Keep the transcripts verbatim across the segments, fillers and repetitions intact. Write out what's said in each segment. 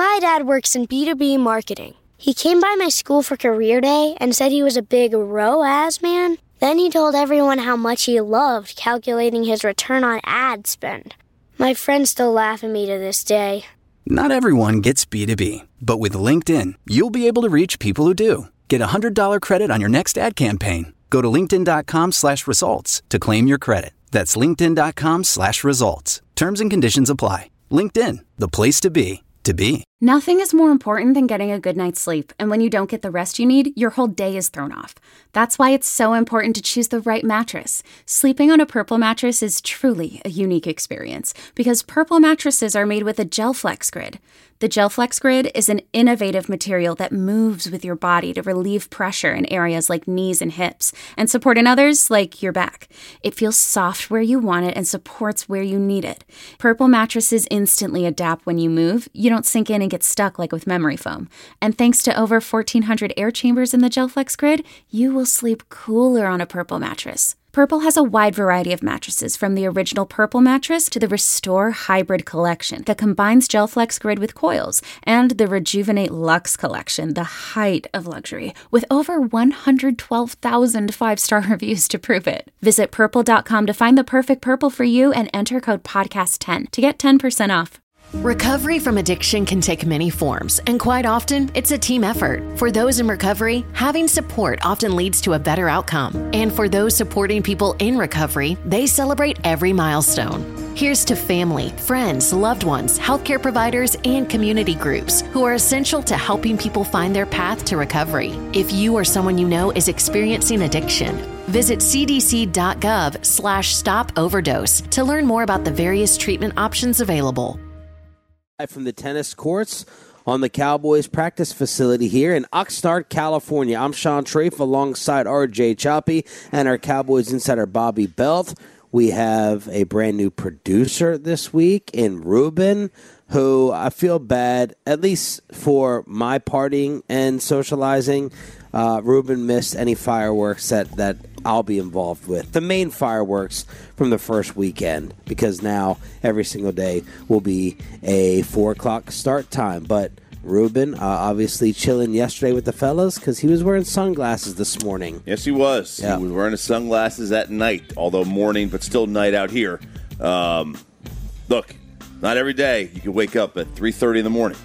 My dad works in B two B marketing. He came by my school for career day and said he was a big R O A S man. Then he told everyone how much he loved calculating his return on ad spend. My friends still laugh at me to this day. Not everyone gets B two B, but with LinkedIn, you'll be able to reach people who do. Get a one hundred dollars credit on your next ad campaign. Go to linkedin.com slash results to claim your credit. That's linkedin.com slash results. Terms and conditions apply. LinkedIn, the place to be, to be. Nothing is more important than getting a good night's sleep, and when you don't get the rest you need, your whole day is thrown off. That's why it's so important to choose the right mattress. Sleeping on a Purple mattress is truly a unique experience, because Purple mattresses are made with a GelFlex Grid. The GelFlex Grid is an innovative material that moves with your body to relieve pressure in areas like knees and hips, and support in others like your back. It feels soft where you want it and supports where you need it. Purple mattresses instantly adapt when you move. You don't sink in and get stuck like with memory foam. And thanks to over fourteen hundred air chambers in the GelFlex Grid, you will sleep cooler on a Purple mattress. Purple has a wide variety of mattresses, from the original Purple mattress to the Restore Hybrid collection that combines GelFlex Grid with coils, and the Rejuvenate Luxe collection, the height of luxury, with over one hundred twelve thousand five-star reviews to prove it. Visit purple dot com to find the perfect Purple for you and enter code podcast ten to get ten percent off. Recovery from addiction can take many forms, and quite often, it's a team effort. For those in recovery, having support often leads to a better outcome. And for those supporting people in recovery, they celebrate every milestone. Here's to family, friends, loved ones, healthcare providers, and community groups who are essential to helping people find their path to recovery. If you or someone you know is experiencing addiction, visit cdc.gov slash stop overdose to learn more about the various treatment options available. From the tennis courts on the Cowboys practice facility here in Oxnard, California. I'm Sean Trafe alongside R J Choppy and our Cowboys insider Bobby Belt. We have a brand new producer this week in Ruben, who I feel bad, at least for my partying and socializing. Uh, Ruben missed any fireworks that, that I'll be involved with. The main fireworks from the first weekend, because now every single day will be a four o'clock start time. But Ruben, uh, obviously chilling yesterday with the fellas because he was wearing sunglasses this morning. Yes, he was. Yeah. He was wearing his sunglasses at night, although morning, but still night out here. Um, look, not every day you can wake up at three thirty in the morning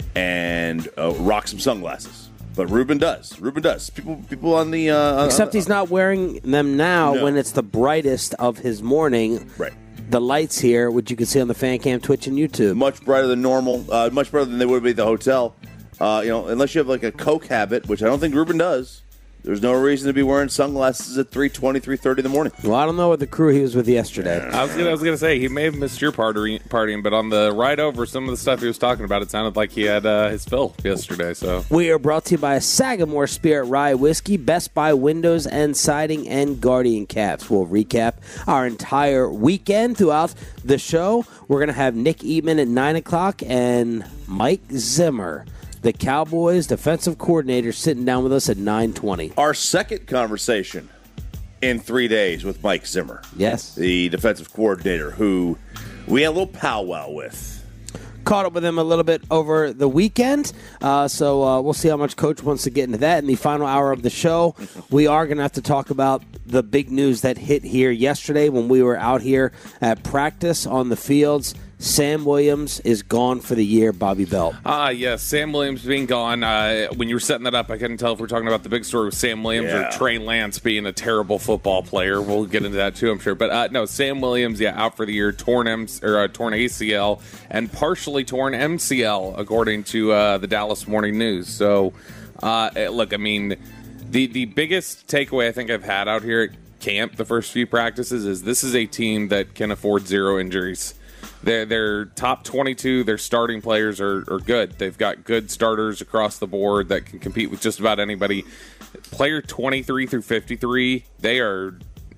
and uh, rock some sunglasses. But Ruben does. Ruben does. People people on the... Uh, Except on the, he's not wearing them now no. when it's the brightest of his morning. Right. The lights here, which you can see on the fan cam, Twitch, and YouTube. Much brighter than normal. Uh, much brighter than they would be at the hotel. Uh, you know, unless you have like a Coke habit, which I don't think Ruben does. There's no reason to be wearing sunglasses at three twenty, three thirty in the morning. Well, I don't know what the crew he was with yesterday. I was gonna, I was going to say, he may have missed your party, partying, but on the ride over, some of the stuff he was talking about, it sounded like he had uh, his fill yesterday. So we are brought to you by Sagamore Spirit Rye Whiskey, Best Buy Windows and Siding, and Guardian Caps. We'll recap our entire weekend throughout the show. We're going to have Nick Eatman at nine o'clock and Mike Zimmer, the Cowboys defensive coordinator, sitting down with us at nine twenty. Our second conversation in three days with Mike Zimmer. Yes. The defensive coordinator who we had a little powwow with. Caught up with him a little bit over the weekend, uh, so uh, we'll see how much Coach wants to get into that. In the final hour of the show, we are going to have to talk about the big news that hit here yesterday when we were out here at practice on the fields. Sam Williams is gone for the year, Bobby Belt. Ah, uh, yes, Sam Williams being gone. Uh, when you were setting that up, I couldn't tell if we're talking about the big story with Sam Williams yeah. or Trey Lance being a terrible football player. We'll get into that too, I'm sure. But uh, no, Sam Williams, yeah, out for the year, torn M- or uh, torn A C L and partially torn M C L, according to uh, the Dallas Morning News. So, uh, look, I mean, the the biggest takeaway I think I've had out here at camp the first few practices is this is a team that can afford zero injuries. Their their top twenty-two, their starting players are, are good. They've got good starters across the board that can compete with just about anybody. Player twenty-three through fifty-three, they are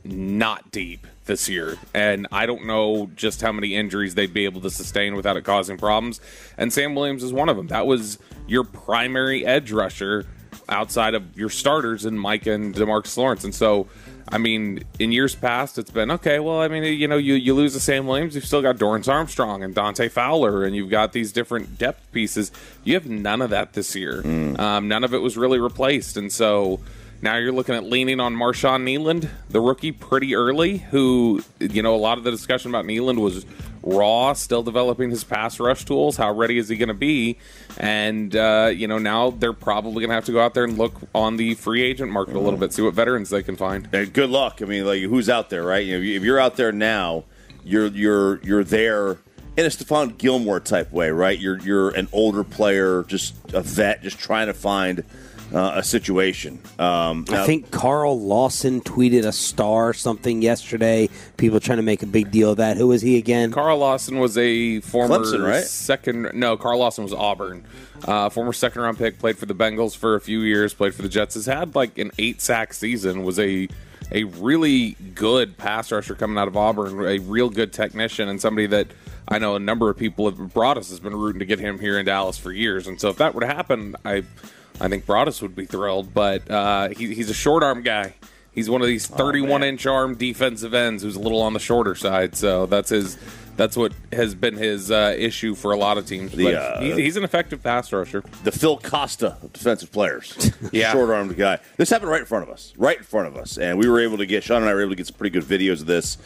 not deep this year. And I don't know just how many injuries they'd be able to sustain without it causing problems. And Sam Williams is one of them. That was your primary edge rusher outside of your starters in Mike and DeMarcus Lawrence. And so I mean, in years past, it's been, okay, well, I mean, you know, you, you lose to Sam Williams, you've still got Dorrance Armstrong and Dante Fowler, and you've got these different depth pieces. You have none of that this year. Mm. Um, none of it was really replaced. And so now you're looking at leaning on Marshawn Kneeland, the rookie, pretty early, who, you know, a lot of the discussion about Kneeland was raw, still developing his pass rush tools. How ready is he going to be? And, uh, you know, now they're probably going to have to go out there and look on the free agent market a little bit, see what veterans they can find. And good luck. I mean, like, who's out there, right? You know, if you're out there now, you're you're you're there in a Stephon Gilmore type way, right? You're you're an older player, just a vet, just trying to find Uh, a situation. Um, I think Carl Lawson tweeted a star something yesterday. People trying to make a big deal of that. Who was he again? Carl Lawson was a former Clemson, right? second. No, Carl Lawson was Auburn. Uh, former second round pick. Played for the Bengals for a few years. Played for the Jets. Has had like an eight sack season. Was a a really good pass rusher coming out of Auburn. A real good technician and somebody that I know a number of people have brought us has been rooting to get him here in Dallas for years. And so if that were to happen, I. I think Broadus would be thrilled, but uh, he, he's a short arm guy. He's one of these thirty-one inch arm defensive ends who's a little on the shorter side. So that's his. That's what has been his uh, issue for a lot of teams. The, but uh, he's, he's an effective pass rusher. The Phil Costa of defensive players. Yeah. Short-armed guy. This happened right in front of us. Right in front of us. And we were able to get, Sean and I were able to get some pretty good videos of this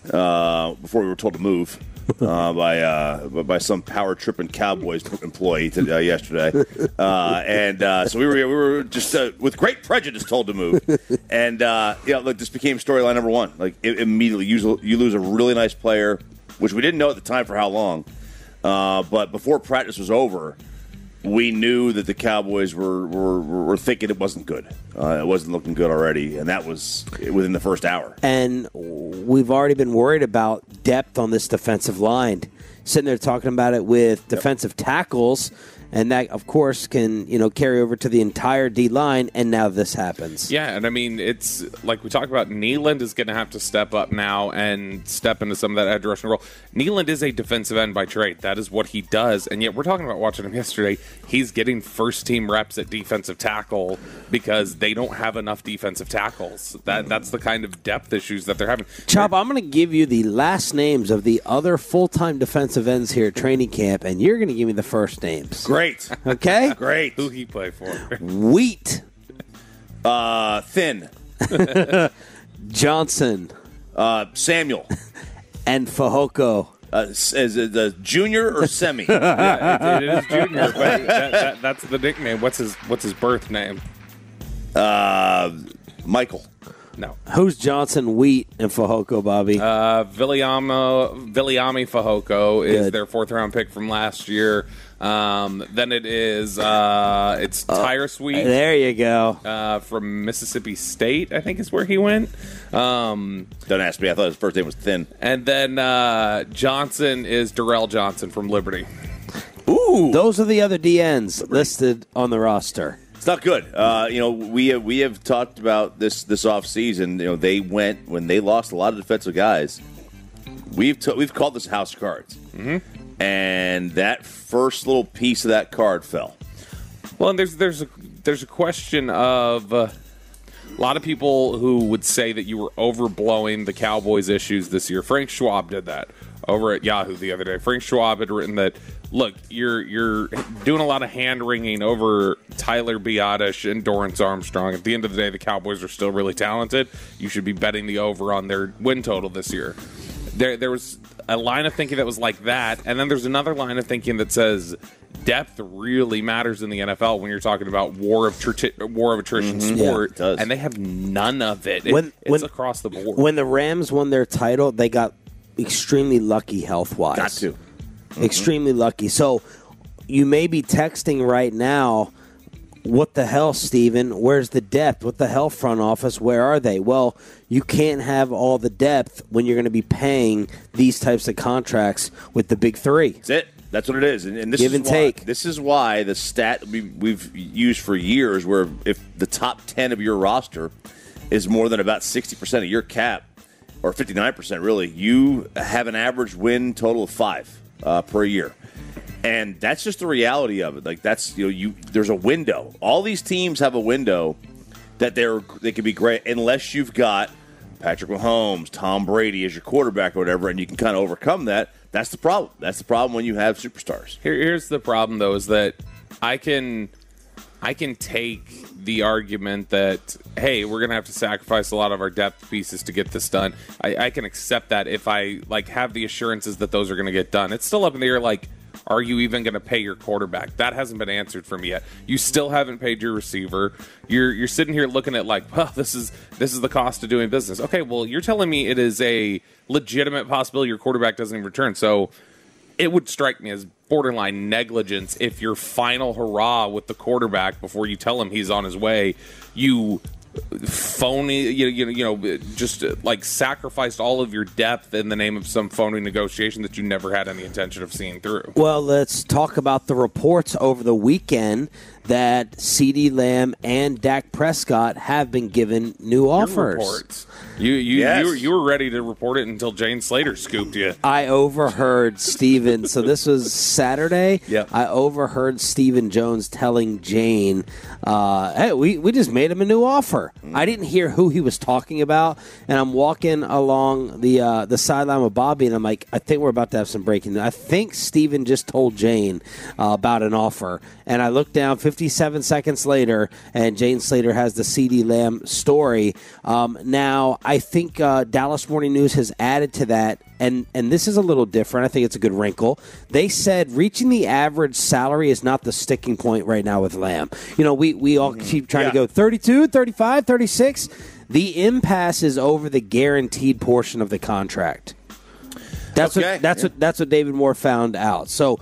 uh, before we were told to move uh, by uh, by some power-tripping Cowboys employee to, uh, yesterday. Uh, and uh, so we were we were just, uh, with great prejudice, told to move. And, uh, yeah, look, this became storyline number one. Like, it, immediately, you, you lose a really nice player, which we didn't know at the time for how long. Uh, but before practice was over, we knew that the Cowboys were were, were thinking it wasn't good. Uh, it wasn't looking good already, and that was within the first hour. And we've already been worried about depth on this defensive line. Sitting there talking about it with defensive yep. tackles, and that, of course, can you know carry over to the entire D-line, and now this happens. Yeah, and I mean, it's like we talked about, Kneeland is going to have to step up now and step into some of that edge rushing role. Kneeland is a defensive end by trade. That is what he does, and yet we're talking about watching him yesterday. He's getting first-team reps at defensive tackle because they don't have enough defensive tackles. That That's the kind of depth issues that they're having. Chop, I'm going to give you the last names of the other full-time defensive ends here at training camp, and you're going to give me the first names. Great. Okay? Great. Who he play for? Wheat. Uh, Thin. Johnson. Uh, Samuel. And Fehoko. Uh, is it the junior or semi? Yeah, it, it is junior, but that, that, that's the nickname. What's his What's his birth name? Uh, Michael. No. Who's Johnson, Wheat, and Fehoko, Bobby? Uh, Viliama, Viliami Fehoko is Good. their fourth round pick from last year. Um, then it is uh, it's Uh, Tire Sweet. There you go. Uh, from Mississippi State, I think is where he went. Um, Don't ask me. I thought his first name was Thin. and then uh, Johnson is Darrell Johnson from Liberty. Ooh. Those are the other D Ns listed on the roster. It's not good. Uh, you know, we have, we have talked about this this offseason. You know, they went when they lost a lot of defensive guys. We've t- we've called this house cards, mm-hmm. and that first little piece of that card fell. Well, and there's there's a there's a question of uh, a lot of people who would say that you were overblowing the Cowboys' issues this year. Frank Schwab did that over at Yahoo the other day. Frank Schwab had written that, look, you're you're doing a lot of hand-wringing over Tyler Biadasz and Dorrance Armstrong. At the end of the day, the Cowboys are still really talented. You should be betting the over on their win total this year. There, there was a line of thinking that was like that, and then there's another line of thinking that says depth really matters in the N F L when you're talking about war of tr- war of attrition Mm-hmm. sport, Yeah, it does. and they have none of it. When- it it's when- across the board. When the Rams won their title, they got extremely lucky health-wise. Got to. Mm-hmm. Extremely lucky. So you may be texting right now, what the hell, Steven? Where's the depth? What the hell, front office? Where are they? Well, you can't have all the depth when you're going to be paying these types of contracts with the big three. That's it. That's what it is. And, and this Give is and why, take. This is why the stat we, we've used for years, where if the top ten of your roster is more than about sixty percent of your cap, or fifty-nine percent really, you have an average win total of five uh, per year. And that's just the reality of it. Like that's you know you there's a window. All these teams have a window that they're they can be great unless you've got Patrick Mahomes, Tom Brady as your quarterback or whatever, and you can kind of overcome that, that's the problem. That's the problem when you have superstars. Here, here's the problem, though, is that I can I can take the argument that, hey, we're going to have to sacrifice a lot of our depth pieces to get this done. I, I can accept that if I like have the assurances that those are going to get done. It's still up in the air, like, are you even going to pay your quarterback? That hasn't been answered for me yet. You still haven't paid your receiver. You're you're sitting here looking at like, well, this is this is the cost of doing business. Okay, well, you're telling me it is a legitimate possibility your quarterback doesn't even return. So it would strike me as borderline negligence if your final hurrah with the quarterback before you tell him he's on his way, you phony, you, you, you know, just uh, like sacrificed all of your depth in the name of some phony negotiation that you never had any intention of seeing through. Well, let's talk about the reports over the weekend that CeeDee Lamb and Dak Prescott have been given new offers. Reports. You you, Yes. you, were, you were ready to report it until Jane Slater scooped you. I overheard Steven, so this was Saturday. Yep. I overheard Stephen Jones telling Jane, uh, hey, we, we just made him a new offer. Mm. I didn't hear who he was talking about, and I'm walking along the uh, the sideline with Bobby, and I'm like, I think we're about to have some breaking news. I think Stephen just told Jane uh, about an offer, and I looked down fifty-seven seconds later, and Jane Slater has the CeeDee Lamb story. Um, now, I think uh, Dallas Morning News has added to that, and, and this is a little different. I think it's a good wrinkle. They said reaching the average salary is not the sticking point right now with Lamb. You know, we, we all keep trying Yeah. to go thirty-two, thirty-five, thirty-six. The impasse is over the guaranteed portion of the contract. That's Okay. what that's Yeah. what that's what David Moore found out. So,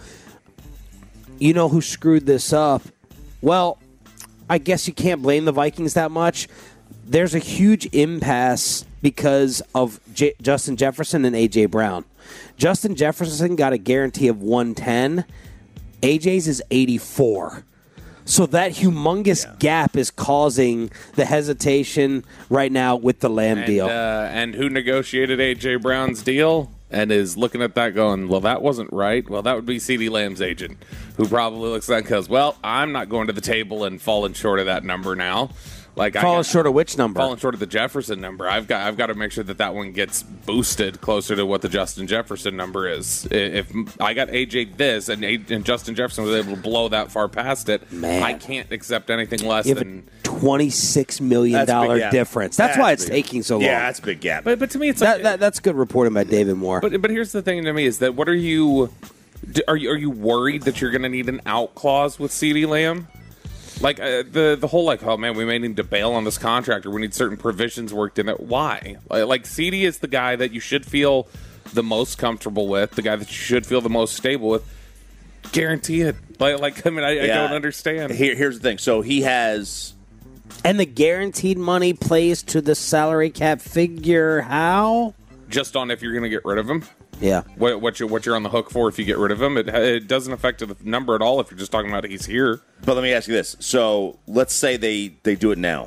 you know who screwed this up? Well, I guess you can't blame the Vikings that much. There's a huge impasse because of J- Justin Jefferson and A J. Brown. Justin Jefferson got a guarantee of one ten. A J's is eighty-four. So that humongous Yeah. gap is causing the hesitation right now with the Lamb And, deal. uh, and who negotiated A J. Brown's deal and is looking at that going, well, that wasn't right. Well, that would be CeeDee Lamb's agent, who probably looks at that and goes, well, I'm not going to the table and falling short of that number now. Like Falling I got, short of which number? Falling short of the Jefferson number. I've got I've got to make sure that that one gets boosted closer to what the Justin Jefferson number is. If I got A J this and, A- and Justin Jefferson was able to blow that far past it, Man. I can't accept anything less You have than. a twenty-six million That's a big dollars gap. difference. That's, That's why it's big. taking so long. Yeah, that's a big gap. But but to me, it's like That, that, that's good reporting by David Moore. But but here's the thing to me is that what are you d- are you are you worried that you're going to need an out clause with CeeDee Lamb? Like uh, the the whole like, oh man, we may need to bail on this contract, or we need certain provisions worked in it. Why? Like, like CeeDee is the guy that you should feel the most comfortable with, the guy that you should feel the most stable with. Guarantee it. Like, like I mean, I, I Yeah. don't understand. Here, here's the thing. So he has And the guaranteed money plays to the salary cap figure. How? Just on if you're going to get rid of him. Yeah. What, what you're what you're on the hook for if you get rid of him. It it doesn't affect the number at all if you're just talking about he's here. But let me ask you this. So let's say they, they do it now.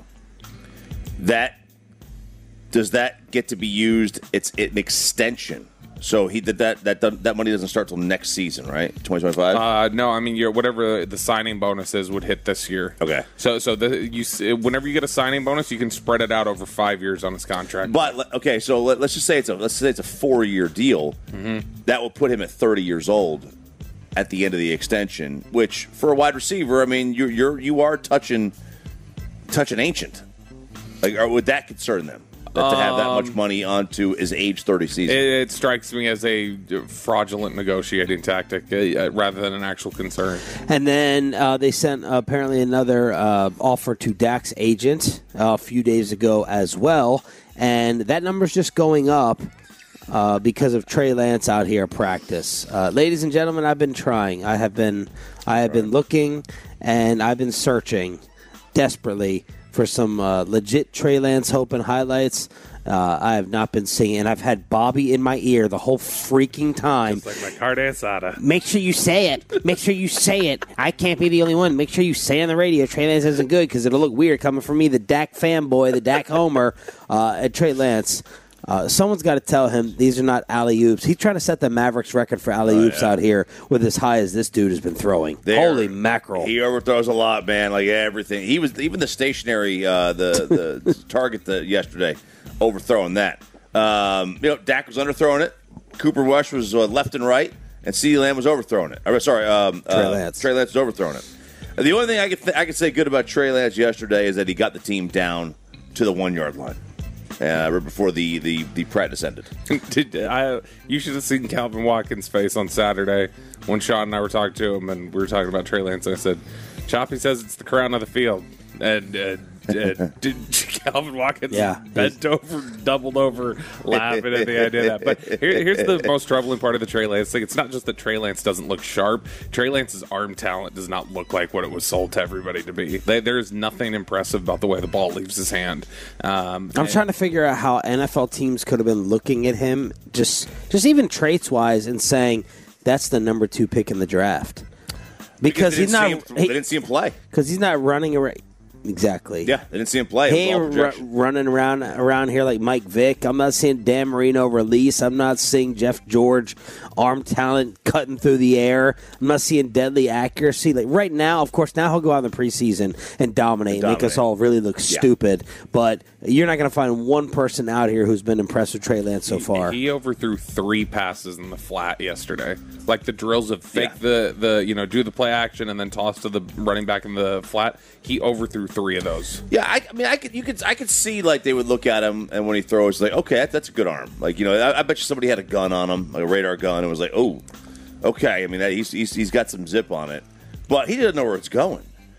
That does that get to be used? It's an extension. So he did that that that money doesn't start till next season, right? twenty twenty-five. Uh, no, I mean, you're, whatever the signing bonuses would hit this year. Okay. So, so the, you s- whenever you get a signing bonus, you can spread it out over five years on his contract. But le- okay, so let, let's just say it's a let's say it's a four year deal. Mm-hmm. That will put him at thirty years old at the end of the extension. Which for a wide receiver, I mean, you're you're you are touching touching ancient. Like, or would that concern them? That to have that much Um, money onto his age thirty season. it, it strikes me as a fraudulent negotiating tactic uh, rather than an actual concern. And then uh, they sent uh, apparently another uh, offer to Dak's agent uh, a few days ago as well. And that number's just going up uh, because of Trey Lance out here at practice. Uh, ladies and gentlemen, I've been trying. I have been, I have been looking, and I've been searching desperately for some uh, legit Trey Lance hope and highlights. Uh, I have not been seeing, and I've had Bobby in my ear the whole freaking time. It's like my card asada. Make sure you say it. Make sure you say it. I can't be the only one. Make sure you say on the radio Trey Lance isn't good because it'll look weird coming from me, the Dak fanboy, the Dak homer, uh, at Trey Lance. Uh, someone's got to tell him these are not alley-oops. He's trying to set the Mavericks record for alley-oops oh, yeah. out here with as high as this dude has been throwing. They're, Holy mackerel. He overthrows a lot, man, like everything. He was even the stationary, uh, the, the target the, yesterday, overthrowing that. Um, you know, Dak was underthrowing it. Cooper Rush was uh, left and right. And CeeDee Lamb was overthrowing it. Or, sorry, um, Trey uh, Lance. Trey Lance was overthrowing it. The only thing I could th- I could say good about Trey Lance yesterday is that he got the team down to the one yard line uh, right before the, the, the practice ended. Did I? You should have seen Calvin Watkins' face on Saturday when Sean and I were talking to him, and we were talking about Trey Lance. And I said, "Choppy says it's the crown of the field," and. Uh, Uh, did Calvin Watkins yeah, bent over, doubled over, laughing at the idea of that. But here, here's the most troubling part of the Trey Lance thing. It's not just that Trey Lance doesn't look sharp. Trey Lance's arm talent does not look like what it was sold to everybody to be. They, there's nothing impressive about the way the ball leaves his hand. Um, I'm and, trying to figure out how N F L teams could have been looking at him, just just even traits-wise, and saying, that's the number two pick in the draft. Because, because he's not. Him, he, they didn't see him play. Because he's not running around. Exactly. Yeah, they didn't see him play. He ain't r- running around around here like Mike Vick. I'm not seeing Dan Marino release. I'm not seeing Jeff George arm talent cutting through the air. I'm not seeing deadly accuracy. Like right now, of course, now he'll go out in the preseason and dominate, and make us all really look yeah. stupid. But you're not going to find one person out here who's been impressed with Trey Lance so far. He, he overthrew three passes in the flat yesterday. Like the drills of fake yeah. the, the, you know, do the play action and then toss to the running back in the flat. He overthrew three of those. Yeah, I, I mean, I could, you could, I could see like they would look at him, and when he throws, like, okay, that, that's a good arm. Like, you know, I, I bet you somebody had a gun on him, like a radar gun, and was like, oh, okay. I mean, that, he's, he's he's got some zip on it, but he doesn't know where it's going.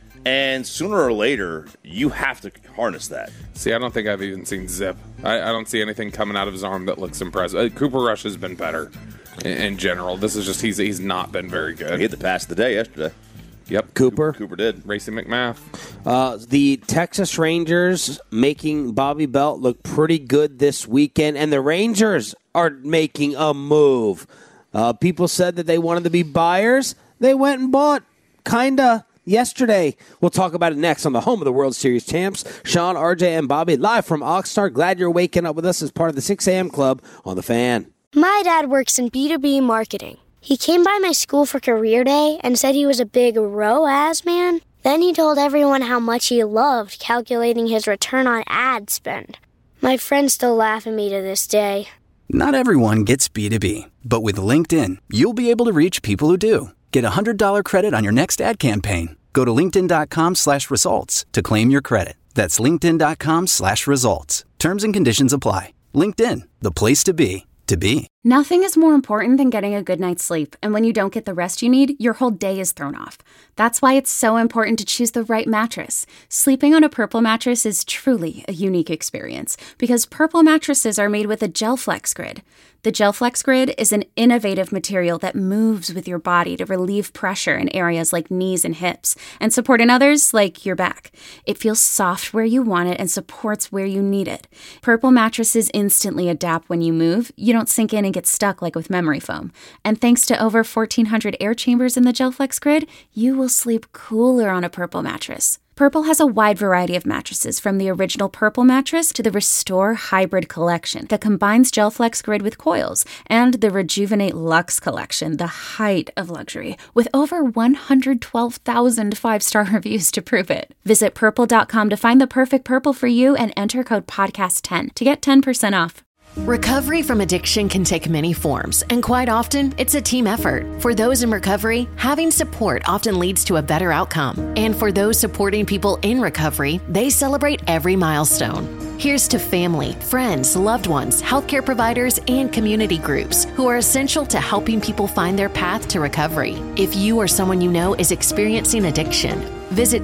And sooner or later, you have to harness that. See, I don't think I've even seen zip. I, I don't see anything coming out of his arm that looks impressive. Uh, Cooper Rush has been better in, in general. This is just he's he's not been very good. He hit the pass of the day yesterday. Yep, Cooper. Cooper did. Racing McMath. Uh, the Texas Rangers making Bobby Belt look pretty good this weekend, and the Rangers are making a move. Uh, people said that they wanted to be buyers. They went and bought, kinda, yesterday. We'll talk about it next on the home of the World Series champs. Sean, R J, and Bobby live from Oxnard. Glad you're waking up with us as part of the six a.m. club on The Fan. My dad works in B two B marketing. He came by my school for career day and said he was a big R O A S man. Then he told everyone how much he loved calculating his return on ad spend. My friends still laugh at me to this day. Not everyone gets B two B, but with LinkedIn, you'll be able to reach people who do. Get a one hundred dollars credit on your next ad campaign. Go to linkedin.com slash results to claim your credit. That's linkedin.com slash results. Terms and conditions apply. LinkedIn, the place to be, to be. Nothing is more important than getting a good night's sleep, and when you don't get the rest you need, your whole day is thrown off. That's why it's so important to choose the right mattress. Sleeping on a Purple mattress is truly a unique experience, because Purple mattresses are made with a GelFlex Grid. The GelFlex Grid is an innovative material that moves with your body to relieve pressure in areas like knees and hips, and support in others like your back. It feels soft where you want it and supports where you need it. Purple mattresses instantly adapt when you move. You don't sink in and get stuck like with memory foam. And thanks to over fourteen hundred air chambers in the GelFlex Grid, you will sleep cooler on a Purple mattress. Purple has a wide variety of mattresses, from the original Purple mattress to the Restore Hybrid collection that combines GelFlex Grid with coils, and the Rejuvenate Luxe collection, the height of luxury, with over one hundred twelve thousand five-star reviews to prove it. Visit purple dot com to find the perfect Purple for you and enter code podcast ten to get ten percent off. Recovery from addiction can take many forms, and quite often, it's a team effort. For those in recovery, having support often leads to a better outcome. And for those supporting people in recovery, they celebrate every milestone. Here's to family, friends, loved ones, healthcare providers, and community groups who are essential to helping people find their path to recovery. If you or someone you know is experiencing addiction, visit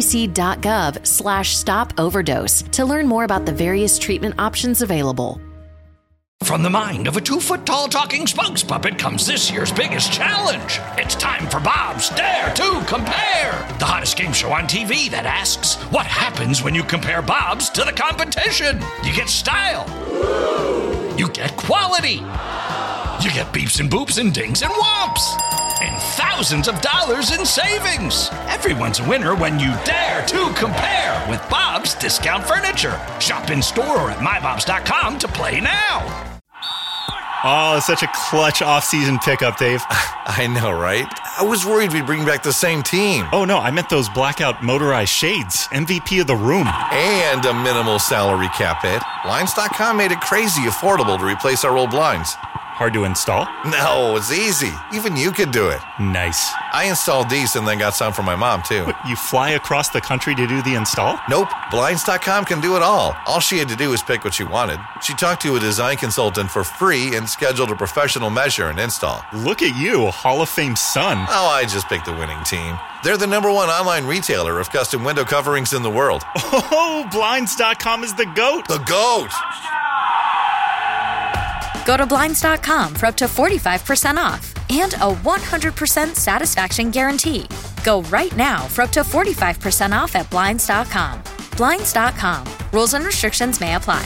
cdc.gov slash stop overdose to learn more about the various treatment options available. From the mind of a two-foot-tall talking spokes puppet comes this year's biggest challenge. It's time for Bob's Dare to Compare, the hottest game show on T V that asks, what happens when you compare Bob's to the competition? You get style. You get quality. You get beeps and boops and dings and whomps. And thousands of dollars in savings. Everyone's a winner when you dare to compare with Bob's Discount Furniture. Shop in store or at my bobs dot com to play now. Oh, such a clutch off-season pickup, Dave. I know, right? I was worried we'd bring back the same team. Oh, no, I meant those blackout motorized shades. M V P of the room. And a minimal salary cap hit. Blinds dot com made it crazy affordable to replace our old blinds. Hard to install? No, it's easy. Even you could do it. Nice. I installed these and then got some for my mom, too. What, you fly across the country to do the install? Nope. Blinds dot com can do it all. All she had to do was pick what she wanted. She talked to a design consultant for free and scheduled a professional measure and install. Look at you, Hall of Fame son. Oh, I just picked the winning team. They're the number one online retailer of custom window coverings in the world. Oh, Blinds dot com is the GOAT. The GOAT. Go to Blinds dot com for up to forty-five percent off and a one hundred percent satisfaction guarantee. Go right now for up to forty-five percent off at Blinds dot com. Blinds dot com. Rules and restrictions may apply.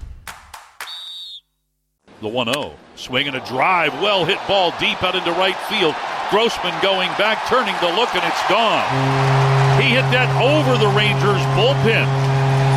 The one oh. Swing and a drive. Well hit ball deep out into right field. Grossman going back, turning to look, and it's gone. He hit that over the Rangers bullpen.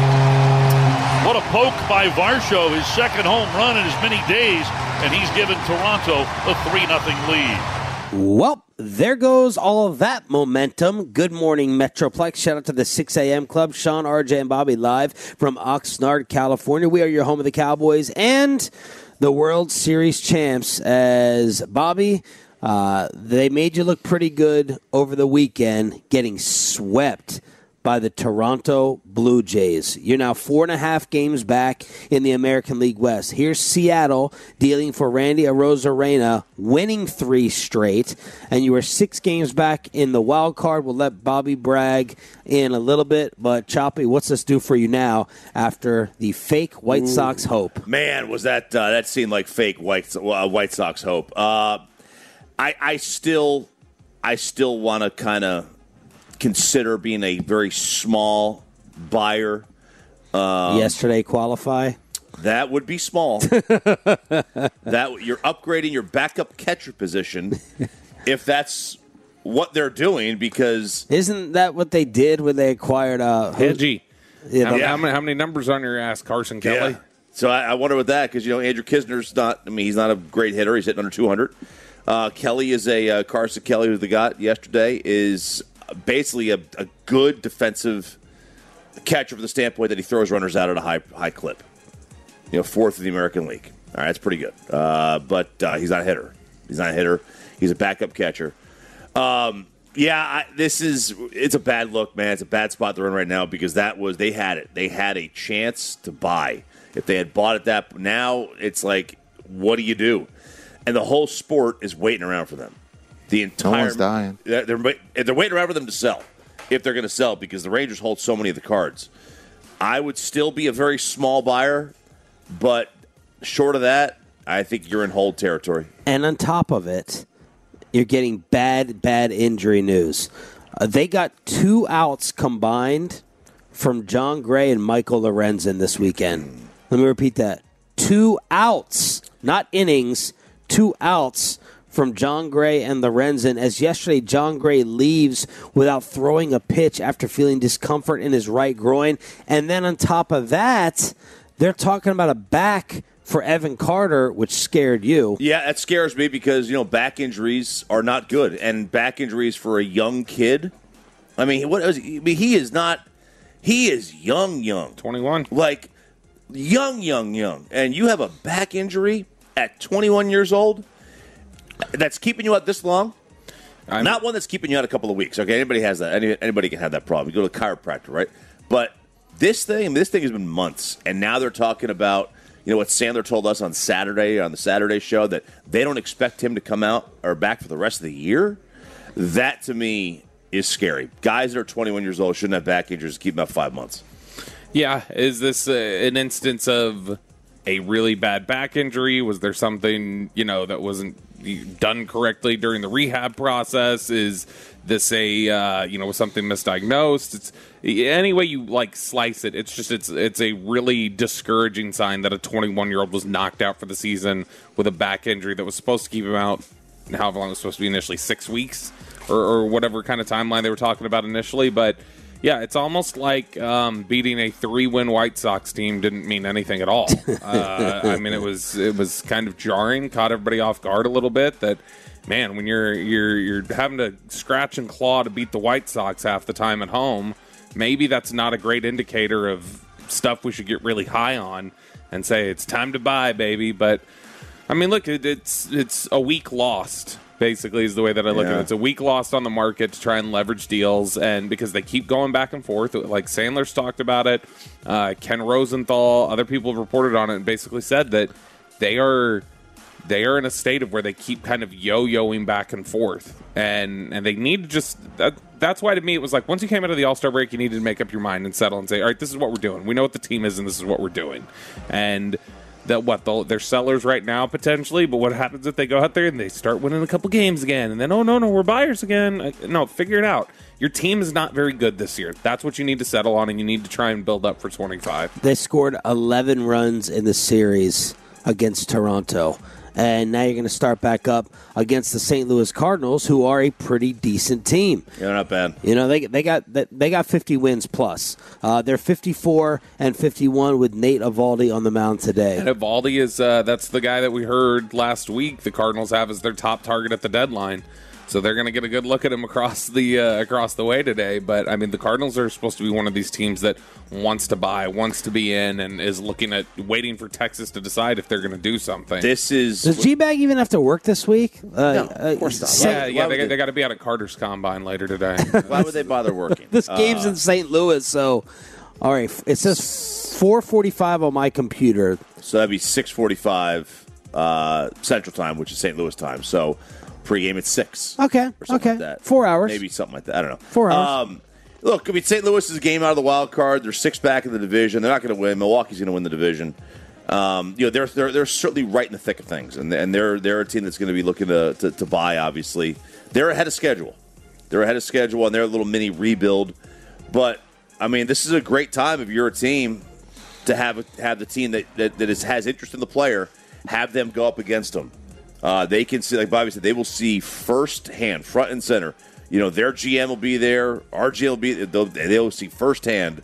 What a poke by Varsho, his second home run in as many days, and he's given Toronto a three nothing lead. Well, there goes all of that momentum. Good morning, Metroplex. Shout out to the six a.m. Club. Sean, R J, and Bobby live from Oxnard, California. We are your home of the Cowboys and the World Series champs. As Bobby, uh, they made you look pretty good over the weekend, getting swept by the Toronto Blue Jays. You're now four and a half games back in the American League West. Here's Seattle dealing for Randy Arozarena, winning three straight, and you are six games back in the wild card. We'll let Bobby brag in a little bit, but Choppy, what's this do for you now after the fake White Sox hope? Man, was that uh, that seemed like fake White uh, White Sox hope. Uh, I I still I still want to kind of consider being a very small buyer. Um, Yesterday qualify? That would be small. That you're upgrading your backup catcher position if that's what they're doing, because isn't that what they did when they acquired uh Hedgie? Yeah, how, how, many, how many numbers on your ass, Carson Kelly? Yeah. So I, I wonder with that, because you know Andrew Kisner's not. I mean, he's not a great hitter. He's hitting under two hundred. Uh, Kelly is a uh, Carson Kelly, who they got yesterday, is basically a, a good defensive catcher from the standpoint that he throws runners out at a high high clip. You know, fourth in the American League. All right, that's pretty good. Uh, but uh, he's not a hitter. He's not a hitter. He's a backup catcher. Um, yeah, I, this is it's a bad look, man. It's a bad spot they're in right now, because that was they had it. They had a chance to buy. If they had bought it, that now it's like, what do you do? And the whole sport is waiting around for them. The entire, no one's dying. They're, they're waiting around for them to sell, if they're going to sell, because the Rangers hold so many of the cards. I would still be a very small buyer, but short of that, I think you're in hold territory. And on top of it, you're getting bad, bad injury news. Uh, they got two outs combined from John Gray and Michael Lorenzen this weekend. Let me repeat that. Two outs, not innings, two outs from John Gray and Lorenzen, as yesterday John Gray leaves without throwing a pitch after feeling discomfort in his right groin. And then on top of that, they're talking about a back for Evan Carter, which scared you. Yeah, that scares me, because, you know, back injuries are not good. And back injuries for a young kid, I mean, what is he? I mean, he is not, he is young, young. twenty-one. Like, young, young, young. And you have a back injury at twenty-one years old? That's keeping you out this long? I'm, Not one that's keeping you out a couple of weeks. Okay, anybody has that. Any, anybody can have that problem. You go to a chiropractor, right? But this thing, this thing has been months, and now they're talking about, you know, what Sandler told us on Saturday on the Saturday show, that they don't expect him to come out or back for the rest of the year. That to me is scary. Guys that are twenty-one years old shouldn't have back injuries. Keep them out five months. Yeah, is this uh, an instance of a really bad back injury? Was there something, you know, that wasn't done correctly during the rehab process? Is this a uh, you know, something misdiagnosed? It's any way you like slice it, it's just it's it's a really discouraging sign that a twenty-one year old was knocked out for the season with a back injury that was supposed to keep him out however long it was supposed to be initially, six weeks or, or whatever kind of timeline they were talking about initially. But yeah, it's almost like um, beating a three-win White Sox team didn't mean anything at all. uh, I mean, it was it was kind of jarring, caught everybody off guard a little bit. That man, when you're you're you're having to scratch and claw to beat the White Sox half the time at home, maybe that's not a great indicator of stuff we should get really high on and say it's time to buy, baby. But I mean, look, it, it's it's a week lost. Basically, is the way that I look yeah. at it. It's a week lost on the market to try and leverage deals, and because they keep going back and forth, like Sandler's talked about it, uh, Ken Rosenthal, other people have reported on it, and basically said that they are they are in a state of where they keep kind of yo-yoing back and forth, and and they need to just that, that's why to me it was like once you came out of the All-Star break, you needed to make up your mind and settle and say, all right, this is what we're doing. We know what the team is, and this is what we're doing, and. That what they're sellers right now potentially, but what happens if they go out there and they start winning a couple games again, and then oh no no we're buyers again? No, figure it out. Your team is not very good this year. That's what you need to settle on, and you need to try and build up for twenty-five. They scored eleven runs in the series against Toronto. And now you're going to start back up against the Saint Louis Cardinals, who are a pretty decent team. Yeah, not bad. You know, they they got they got fifty wins plus. Uh, they're fifty-four and fifty-one with Nate Eovaldi on the mound today. And Eovaldi is uh, that's the guy that we heard last week. The Cardinals have as their top target at the deadline. So they're going to get a good look at him across the uh, across the way today. But, I mean, the Cardinals are supposed to be one of these teams that wants to buy, wants to be in, and is looking at waiting for Texas to decide if they're going to do something. This is Does G-Bag even have to work this week? Uh, no, of course not. Yeah, yeah they, they, they got to be out at Carter's Combine later today. Why would they bother working? This game's uh, in Saint Louis, so, all right, it says four forty-five on my computer. So that'd be six forty-five uh, Central Time, which is Saint Louis time. So pregame at six. Okay, okay. Like Four hours. Maybe something like that. I don't know. Four hours. Um, look, I mean, Saint Louis is a game out of the wild card. They're six back in the division. They're not going to win. Milwaukee's going to win the division. Um, you know, they're, they're they're certainly right in the thick of things, and and they're they're a team that's going to be looking to, to to buy. Obviously, they're ahead of schedule. They're ahead of schedule on their little mini rebuild. But I mean, this is a great time if you're a team to have have the team that that, that is, has interest in the player, have them go up against them. Uh, they can see, like Bobby said, they will see firsthand, front and center. You know, their G M will be there. Our G M will be. They'll, they'll see firsthand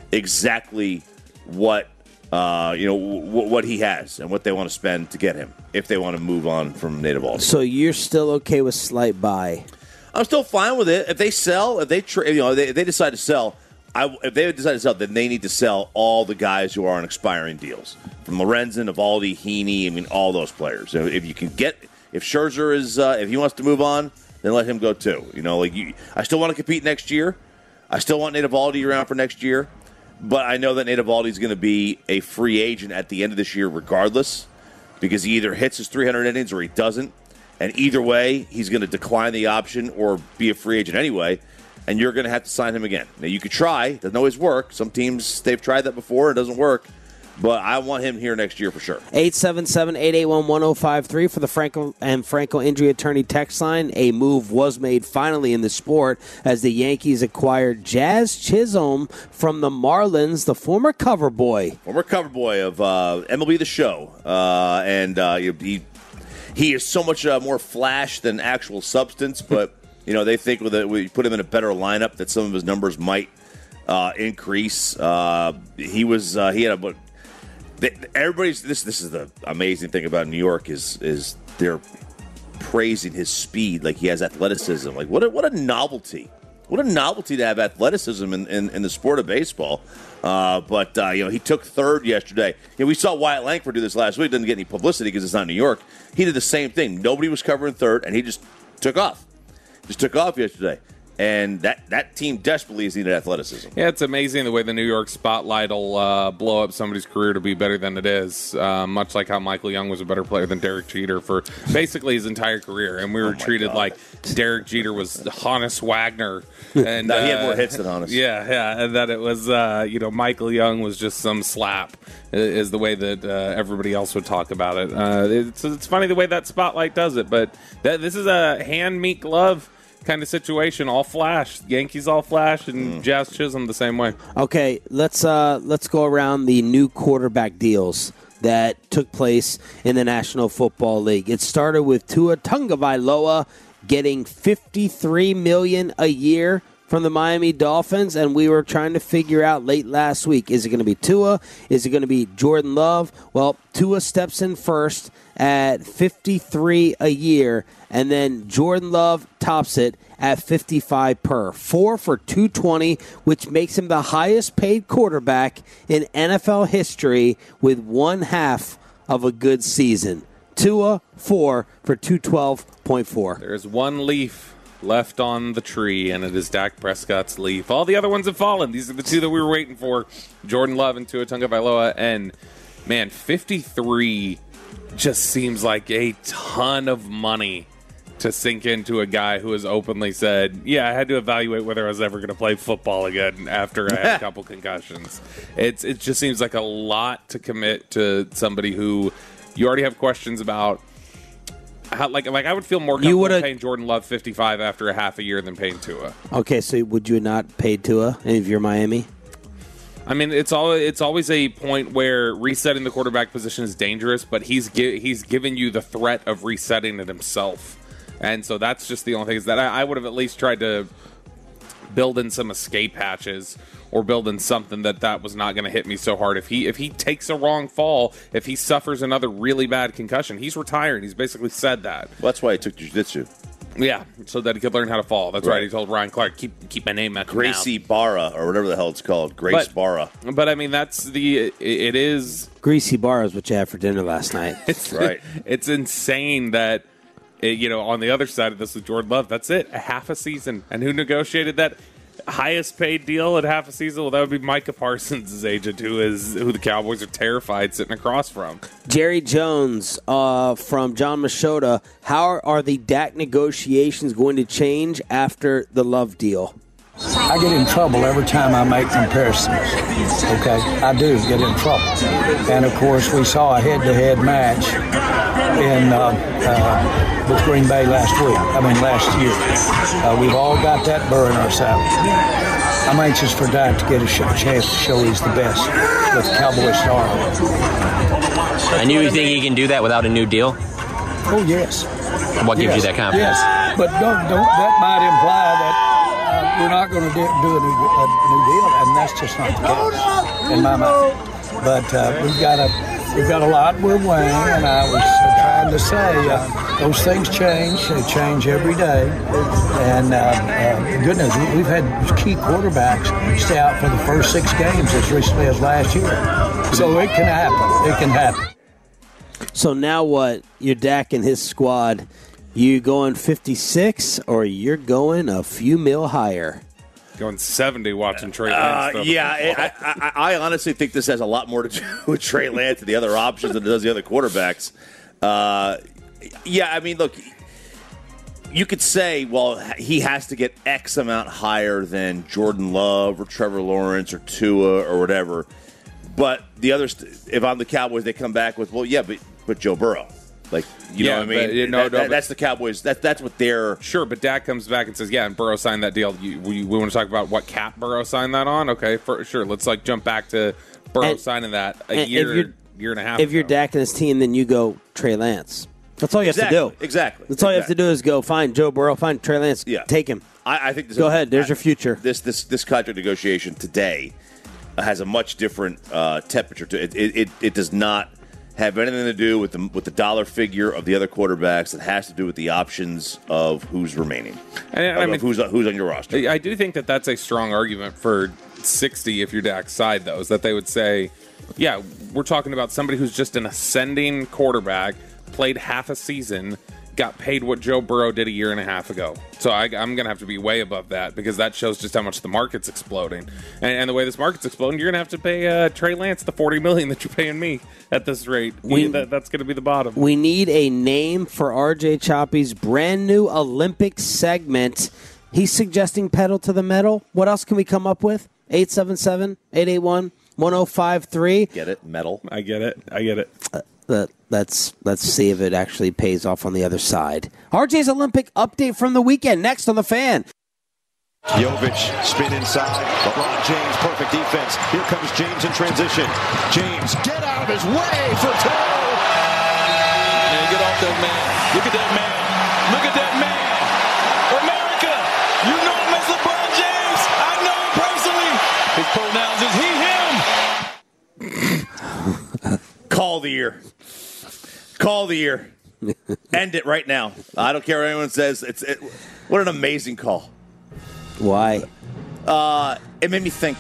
exactly what uh, you know w- what he has and what they want to spend to get him if they want to move on from Nate Eovaldi. So you're still okay with slight buy? I'm still fine with it. If they sell, if they tra- you know they, if they decide to sell, I, if they decide to sell, then they need to sell all the guys who are on expiring deals. From Lorenzen, Eovaldi, Heaney, I mean, all those players. So if you can get, if Scherzer is, uh, if he wants to move on, then let him go too. You know, like you, I still want to compete next year. I still want Nate Eovaldi around for next year. But I know that Nate Eovaldi is going to be a free agent at the end of this year regardless, because he either hits his three hundred innings or he doesn't. And either way, he's going to decline the option or be a free agent anyway. And you're going to have to sign him again. Now, you could try. It doesn't always work. Some teams, they've tried that before. It doesn't work. But I want him here next year for sure. eight seven seven, eight eight one, one oh five three for the Franco and Franco Injury Attorney text line. A move was made finally in the sport as the Yankees acquired Jazz Chisholm from the Marlins, the former cover boy. Former cover boy of uh, M L B The Show. Uh, and uh, he, he is so much uh, more flash than actual substance. But, you know, they think with it, we put him in a better lineup that some of his numbers might uh, increase. Uh, he was uh, he had a Everybody's this. This is the amazing thing about New York is is they're praising his speed, like he has athleticism. Like what a, what a novelty! What a novelty to have athleticism in, in, in the sport of baseball. Uh, but uh, you know, he took third yesterday. You know, we saw Wyatt Langford do this last week. Didn't get any publicity because it's not New York. He did the same thing. Nobody was covering third, and he just took off. Just took off yesterday. And that, that team desperately has needed athleticism. Yeah, it's amazing the way the New York spotlight will uh, blow up somebody's career to be better than it is, uh, much like how Michael Young was a better player than Derek Jeter for basically his entire career. And we were oh treated God. like Derek Jeter was Honus Wagner. And no, he uh, had more hits than Honus. Yeah, yeah, and that it was, uh, you know, Michael Young was just some slap is the way that uh, everybody else would talk about it. Uh, it's, it's funny the way that spotlight does it, but that, this is a hand-meat glove kind of situation, all flash. Yankees all flash, and mm. Jazz Chisholm the same way. Okay, let's uh, let's go around the new quarterback deals that took place in the National Football League. It started with Tua Tagovailoa getting fifty-three million dollars a year from the Miami Dolphins, and we were trying to figure out late last week, is it going to be Tua? Is it going to be Jordan Love? Well, Tua steps in first at fifty-three a year, and then Jordan Love tops it at fifty-five per. Four for two hundred twenty, which makes him the highest paid quarterback in N F L history with one half of a good season. Tua, four for two hundred twelve point four. There's one leaf left on the tree, and it is Dak Prescott's leaf. All the other ones have fallen. These are the two that we were waiting for, Jordan Love and Tua Tagovailoa. And, man, fifty-three just seems like a ton of money to sink into a guy who has openly said, yeah, I had to evaluate whether I was ever going to play football again after I had a couple concussions. It's It just seems like a lot to commit to somebody who you already have questions about. How, like, like I would feel more comfortable paying Jordan Love fifty-five after a half a year than paying Tua. Okay, so would you not pay Tua if you're Miami? I mean, it's all it's always a point where resetting the quarterback position is dangerous, but he's gi- he's given you the threat of resetting it himself, and so that's just the only thing is that I, I would have at least tried to build in some escape hatches or build in something that that was not going to hit me so hard. If he if he takes a wrong fall, if he suffers another really bad concussion, he's retired. He's basically said that. Well, that's why he took jiu-jitsu. Yeah, so that he could learn how to fall. That's right. right. He told Ryan Clark, keep keep my name out. Gracie Barra, or whatever the hell it's called. Grace but, Barra. But, I mean, that's the – it is – Greasy Barra is what you had for dinner last night. It's right. It's insane that, it, you know, on the other side of this with Jordan Love, that's it, a half a season. And who negotiated that highest paid deal at half a season? Well, that would be Micah Parsons' agent, who is who the Cowboys are terrified sitting across from. Jerry Jones uh, from John Machota. How are the Dak negotiations going to change after the Love deal? I get in trouble every time I make comparisons. Okay, I do get in trouble. And of course, we saw a head-to-head match in uh, uh, with Green Bay last week. I mean, last year. Uh, we've all got that burr in ourselves. I'm anxious for Dak to get a chance to show he's the best with the Cowboy star. And you think he can do that without a new deal? Oh yes. What gives yes. you that confidence? Yes, but don't don't. That might imply that. Uh, we're not going to do, do a, new, a new deal, and that's just not the case in my mind. But uh, we've got a we've got a lot we're weighing, and I was uh, trying to say uh, those things change. They change every day, and uh, uh, goodness, we've had key quarterbacks stay out for the first six games as recently as last year. So it can happen. It can happen. So now what? You're Dak and his squad. You going fifty-six, or you're going a few mil higher? Going seventy watching Trey Lance. Uh, yeah, I, I, I honestly think this has a lot more to do with Trey Lance and the other options than it does the other quarterbacks. Uh, yeah, I mean, look, you could say, well, he has to get X amount higher than Jordan Love or Trevor Lawrence or Tua or whatever. But the others, if I'm the Cowboys, they come back with, well, yeah, but, but Joe Burrow. Like, you yeah, know what I mean? But, you know, that, no, that, but, that's the Cowboys. That, that's what they're... Sure, but Dak comes back and says, yeah, and Burrow signed that deal. You, we, we want to talk about what cap Burrow signed that on? Okay, for, sure. Let's, like, jump back to Burrow and, signing that a year, year and a half If ago. you're Dak and his team, then you go Trey Lance. That's all you exactly, have to do. Exactly. That's all exactly. you have to do is go find Joe Burrow, find Trey Lance, yeah. take him. I, I think this Go is, ahead. There's I, your future. This this this contract negotiation today has a much different uh, temperature to it. It, it. it does not have anything to do with the with the dollar figure of the other quarterbacks. It has to do with the options of who's remaining, and, of, I mean, of who's who's on your roster. I do think that that's a strong argument for sixty if you're Dak's side, though, is that they would say, yeah, we're talking about somebody who's just an ascending quarterback, played half a season, got paid what Joe Burrow did a year and a half ago. So I, I'm going to have to be way above that because that shows just how much the market's exploding. And, and the way this market's exploding, you're going to have to pay uh, Trey Lance the forty million dollars that you're paying me at this rate. We, that, that's going to be the bottom. We need a name for R J Choppy's brand new Olympic segment. He's suggesting pedal to the metal. What else can we come up with? eight seven seven, eight eight one, one oh five three. Get it? Metal. I get it. I get it. Uh, Uh, let's let's see if it actually pays off on the other side. R J's Olympic update from the weekend next on The Fan. Jovic spin inside. LeBron James, perfect defense. Here comes James in transition. James, get out of his way for two. Man, get off that man. Look at that man. Look at that man. America, you know him as LeBron James. I know him personally. His pronouns is he, him. Call the year. Call the year. End it right now. I don't care what anyone says. It's it, what an amazing call. Why? Uh, it made me think.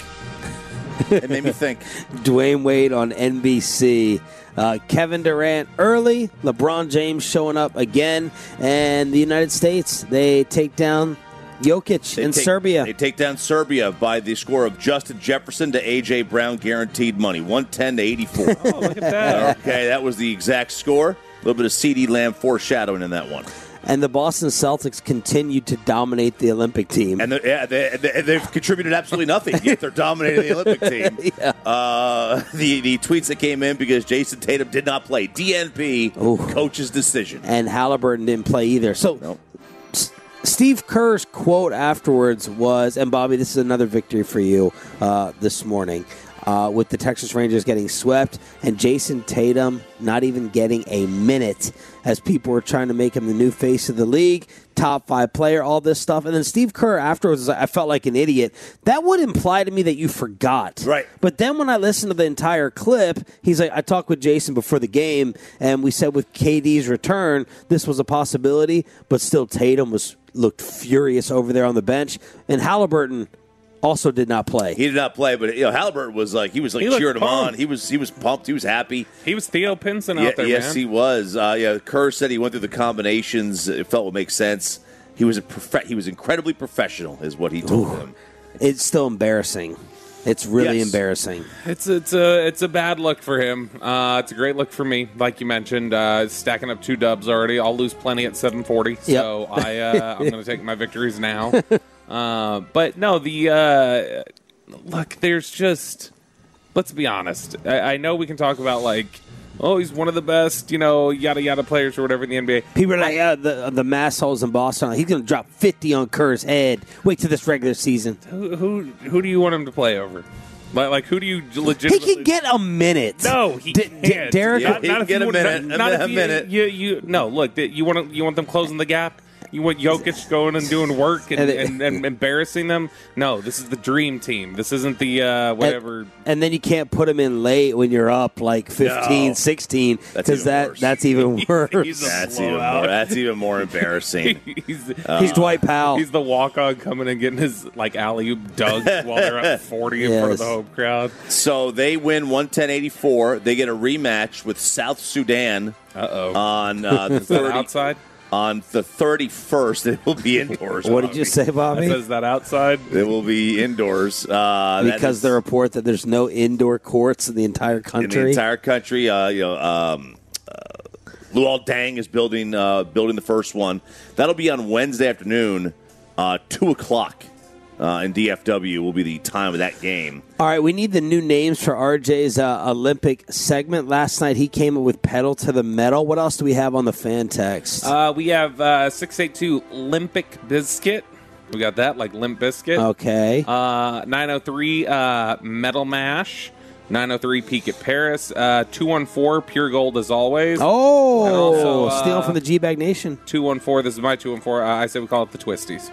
It made me think. Dwayne Wade on N B C. Uh, Kevin Durant early. LeBron James showing up again. And the United States, they take down Jokic They in take, Serbia. They take down Serbia by the score of Justin Jefferson to A J. Brown, guaranteed money, one ten to eighty-four. Oh, look at that. Okay, that was the exact score. A little bit of CeeDee Lamb foreshadowing in that one. And the Boston Celtics continue to dominate the Olympic team. And the, yeah, they, they, they've contributed absolutely nothing, yet they're dominating the Olympic team. yeah. uh, the, the tweets that came in because Jason Tatum did not play. D N P, Ooh. coach's decision. And Halliburton didn't play either. So nope. S- Steve Kerr's quote afterwards was, and Bobby, this is another victory for you uh, this morning. Uh, with the Texas Rangers getting swept and Jason Tatum not even getting a minute as people were trying to make him the new face of the league, top five player, all this stuff. And then Steve Kerr afterwards was like, I felt like an idiot. That would imply to me that you forgot. Right. But then when I listened to the entire clip, he's like, I talked with Jason before the game, and we said with K D's return, this was a possibility, but still Tatum was looked furious over there on the bench. And Halliburton also did not play. He did not play, but you know Halliburton was like he was like He cheering him pumped. on. He was he was pumped. He was happy. He was Theo Pinson Yeah, out there, yes, man. he was. Uh, yeah, Kerr said he went through the combinations. It felt would make sense. He was a prof- he was incredibly professional, is what he told Ooh. him. It's still embarrassing. It's really Yes. embarrassing. It's it's a it's a bad look for him. Uh, it's a great look for me, like you mentioned. Uh, stacking up two dubs already. I'll lose plenty at seven forty, so Yep. I uh, I'm going to take my victories now. Uh, but no, the uh, look. There's just let's be honest. I, I know we can talk about like, oh, he's one of the best, you know, yada yada players or whatever in the N B A. People are like, yeah, the the mass holes in Boston. He's going to drop fifty on Kerr's head. Wait till this regular season. Who who, who do you want him to play over? Like, like who do you He legitimately? can get a minute. No, he D- D- can't. Derek, Yeah, he can if get you a want- minute, Not, a not mi- if a you, minute. You, you no look. You want you want them closing the gap. You want Jokic going and doing work and, And and, it- and embarrassing them? No, this is the dream team. This isn't the uh, whatever. And, and then you can't put him in late when you're up like fifteen, No. sixteen, That's because even that worse. that's even worse. He's a That's even blowout. more. That's even more embarrassing. he's, He's Dwight Powell. he's the walk on coming and getting his like alley oop dunked while they're up forty in front of the Yes. home crowd. So they win one ten eighty-four. They get a rematch with South Sudan Uh oh. on uh, the Is that thirty outside? on the thirty-first. It will be indoors. What did you Bobby. say, Bobby? Says that outside. It will be indoors. Uh, that Because is- the report that there's no indoor courts in the entire in country. the entire country. Uh, you know, um, uh, Luol Deng is building uh, building the first one. That'll be on Wednesday afternoon, uh, two o'clock uh, in D F W will be the time of that game. All right, we need the new names for R J's uh, Olympic segment. Last night he came up with pedal to the metal. What else do we have on the fan text? Uh, we have uh, six eight two Limpic Biscuit. We got that, like Limp Biscuit. Okay. Uh, nine oh three uh, Metal Mash. nine oh three Peak at Paris. Uh, two one four Pure Gold as always. oh, and also, uh, stealing from the G-Bag Nation. two one four, this is my two one four. Uh, I say we call it the Twisties.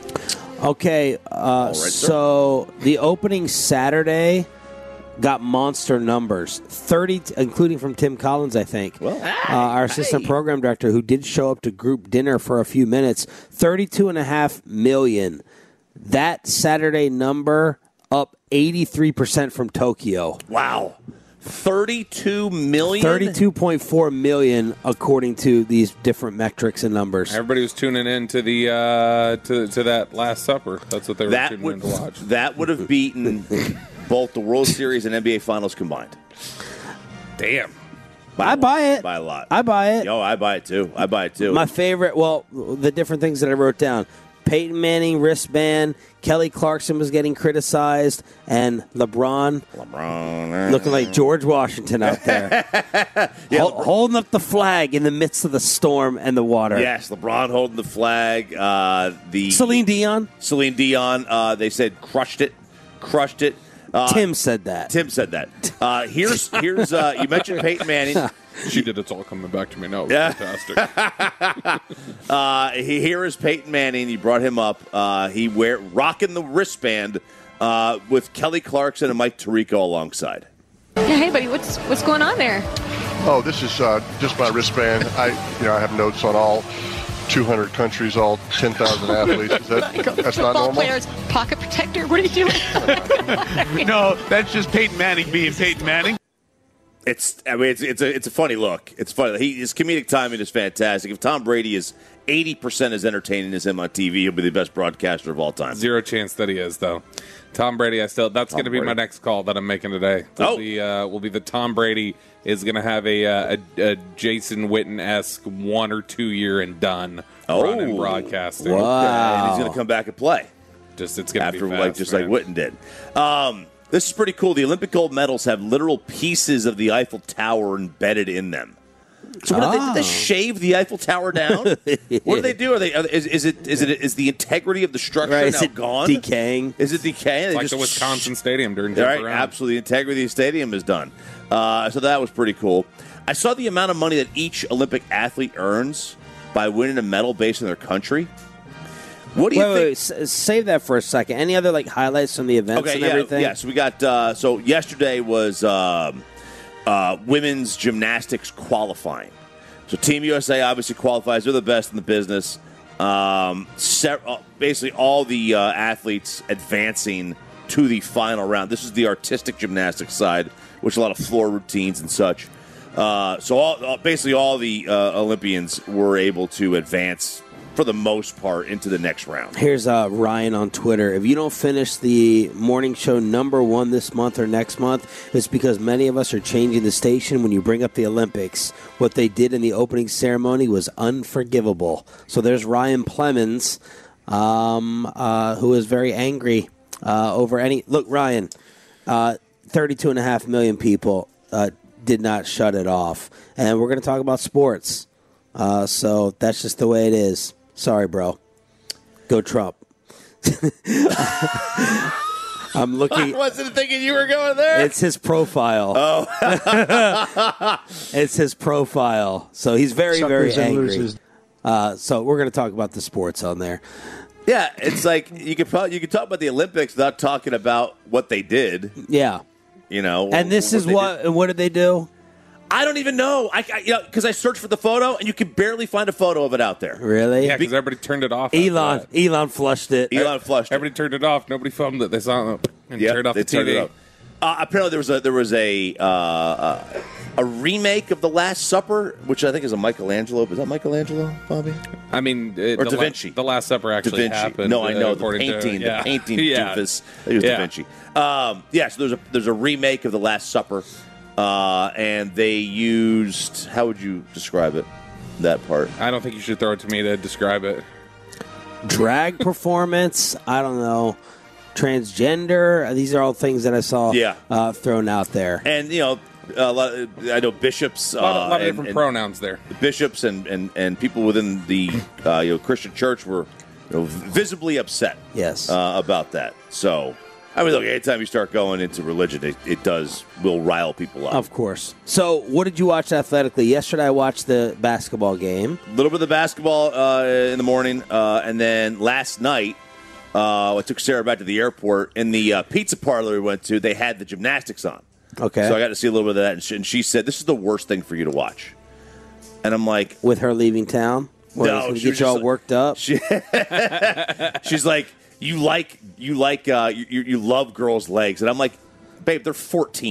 Okay, uh, sir. so the opening Saturday got monster numbers, thirty, including from Tim Collins, I think. Well, uh, our assistant program director, who did show up to group dinner for a few minutes, thirty-two and a half million. That Saturday number up eighty-three percent from Tokyo. wow, thirty-two million. thirty-two point four million, according to these different metrics and numbers. Everybody was tuning in to the uh, to to that Last Supper. That's what they were That tuning would in to watch. that would have beaten both the World Series and N B A Finals combined. Damn. By I a buy lot. it. By a lot. I buy it. Yo, I buy it too. I buy it too. My favorite, well, the different things that I wrote down. Peyton Manning wristband. Kelly Clarkson was getting criticized, and LeBron, LeBron looking like George Washington out there, yeah, Hol- holding up the flag in the midst of the storm and the water. Yes, LeBron holding the flag. Uh, the Celine Dion. Celine Dion. Uh, they said crushed it, crushed it. Uh, Tim said that. Tim said that. Uh, here's here's uh, you mentioned Peyton Manning. She did. It's all coming back to me now. It was fantastic. uh, he, here is Peyton Manning. You brought him up. Uh, he wear rocking the wristband uh, with Kelly Clarkson and Mike Tirico alongside. Yeah, hey, buddy, what's what's going on there? Oh, this is uh, just my wristband. I, you know, I have notes on all two hundred countries, all ten thousand athletes. Is that, that's not Football normal? player's pocket protector. What are you doing? No, that's just Peyton Manning being Peyton Manning. It's, I mean, it's it's a it's a funny look. It's funny. He, his comedic timing is fantastic. If Tom Brady is eighty percent as entertaining as him on T V, he'll be the best broadcaster of all time. Zero chance that he is, though. Tom Brady, I still. That's going to be Brady. my next call that I'm making today. Will Oh. be, uh, will be the Tom Brady is going to have a, uh, a, a Jason Witten-esque one or two year and done run in broadcasting. Okay, and he's going to come back and play. Just it's going to after be fast, like just man. like Witten did. Um, this is pretty cool. The Olympic gold medals have literal pieces of the Eiffel Tower embedded in them. So what, did, they, did they shave the Eiffel Tower down? What do they do? Are they? Are, is, is it? Is it? Is the integrity of the structure Right, now is it gone? decaying? Is it decaying? They Like just the Wisconsin Stadium during Right, jump around. absolutely. The integrity of the stadium is done. Uh, so that was pretty cool. I saw the amount of money that each Olympic athlete earns by winning a medal based on their country. What do you wait, think? Wait, wait, s- save that for a second. Any other like highlights from the events Okay, and yeah, everything? yeah. So we got. Uh, so yesterday was um, uh, women's gymnastics qualifying. So Team U S A obviously qualifies. They're the best in the business. Um, se- uh, basically, all the uh, athletes advancing to the final round. This is the artistic gymnastics side, which a lot of floor routines and such. Uh, so all, uh, basically, all the uh, Olympians were able to advance for the most part into the next round. Here's uh, Ryan on Twitter. If you don't finish the morning show number one this month or next month, it's because many of us are changing the station when you bring up the Olympics. What they did in the opening ceremony was unforgivable. So there's Ryan Plemons, um, uh, who is very angry uh, over any... Look, Ryan, uh, thirty-two and a half million people uh, did not shut it off. And we're going to talk about sports. Uh, so that's just the way it is. Sorry, bro. Go Trump. I'm looking. I wasn't thinking you were going there. It's his profile. Oh. It's his profile. So he's very, Suckers very and angry. losers. Uh, so we're going to talk about the sports on there. Yeah, it's like you could probably you could talk about the Olympics without talking about what they did. Yeah. You know, And this is they what. did. And what did they do? I don't even know. I, I you know because I searched for the photo and you can barely find a photo of it out there. Really? Yeah, because everybody turned it off. after Elon. that. Elon flushed it. Elon flushed it. Everybody turned it off. Nobody filmed it. They saw it and Yep, turned off they the T turned V. it off. Uh, apparently, there was a there was a uh, uh, a remake of The Last Supper, which I think is a Michelangelo. Is that Michelangelo, Bobby? I mean, uh, Or the Da La- Vinci. the Last Supper Da actually Vinci. happened. No, I uh, know the according to- painting. yeah. The painting yeah. doofus. It was Yeah. Da Vinci. Um, yeah, so there's a there's a remake of The Last Supper, uh, and they used how would you describe it? That part. I don't think you should throw it to me to describe it. Drag performance. I don't know. Transgender. These are all things that I saw Yeah. uh, thrown out there. And you know, a lot of, I know bishops. A lot of, uh, lot of and- different and pronouns there. Bishops and, and, and people within the uh, you know Christian church were you know, visibly upset. Yes. uh, about that. So, I mean, look, anytime you start going into religion, it, it does will rile people up. Of course. So, what did you watch athletically? Yesterday, I watched the basketball game. A little bit of the basketball uh, in the morning, uh, and then last night, uh, I took Sarah back to the airport. In the uh, pizza parlor we went to, they had the gymnastics on. Okay. So I got to see a little bit of that, and she, and she said, "This is the worst thing for you to watch." And I'm like, With her leaving town? Where No, it's gonna she get was you all just like- worked up? She, she's like, "You like you like uh, you you love girls' legs," and I'm like, "Babe, they're fourteen.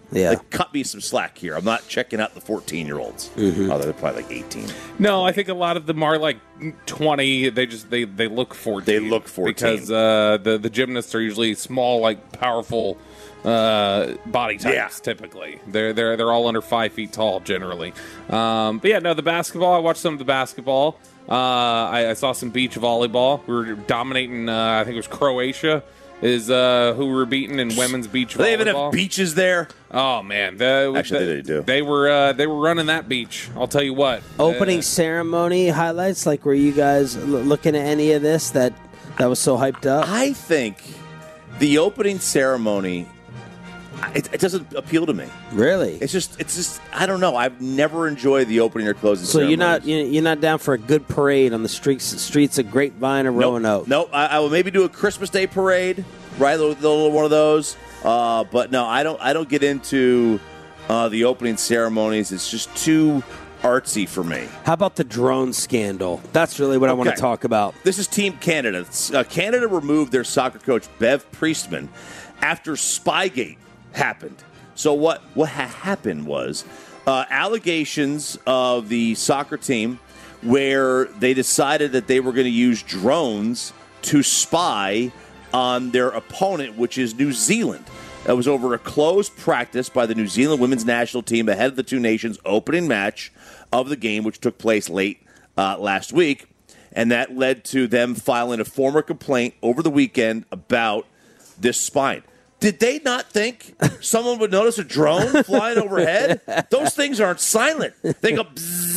Yeah. Like, cut me some slack here. I'm not checking out the fourteen-year-olds. Mm-hmm. Oh, they're probably like eighteen. No, I think a lot of them are like twenty. They just they, they look fourteen. They look fourteen because uh, the the gymnasts are usually small, like powerful uh, body types. Yeah. Typically, they're they're they're all under five feet tall generally. Um, but yeah, no, the basketball. I watched some of the basketball. Uh, I, I saw some beach volleyball. We were dominating. Uh, I think it was Croatia. Is uh, who we were beating in women's beach volleyball. They even have beaches there. Oh man, the, Actually, the, they do. They were uh, they were running that beach. I'll tell you what. Opening Uh, ceremony highlights. Like, were you guys l- looking at any of this that that was so hyped up? I think the opening ceremony, it, it doesn't appeal to me. Really? It's just, it's just, I don't know. I've never enjoyed the opening or closing So ceremony. you're not you- you're not down for a good parade on the streets streets of Grapevine or Roanoke? No, I, I will maybe do a Christmas Day parade, right? The, the little one of those. Uh, but no, I don't. I don't get into uh, the opening ceremonies. It's just too artsy for me. How about the drone scandal? That's really what I want to Okay. talk about. This is Team Canada. Uh, Canada removed their soccer coach Bev Priestman after Spygate happened. So what what ha- happened was uh, allegations of the soccer team where they decided that they were going to use drones to spy on their opponent, which is New Zealand. That was over a closed practice by the New Zealand women's national team ahead of the two nations' opening match of the game, which took place late uh, last week. And that led to them filing a formal complaint over the weekend about this spying. Did they not think someone would notice a drone flying overhead? Those things aren't silent. They go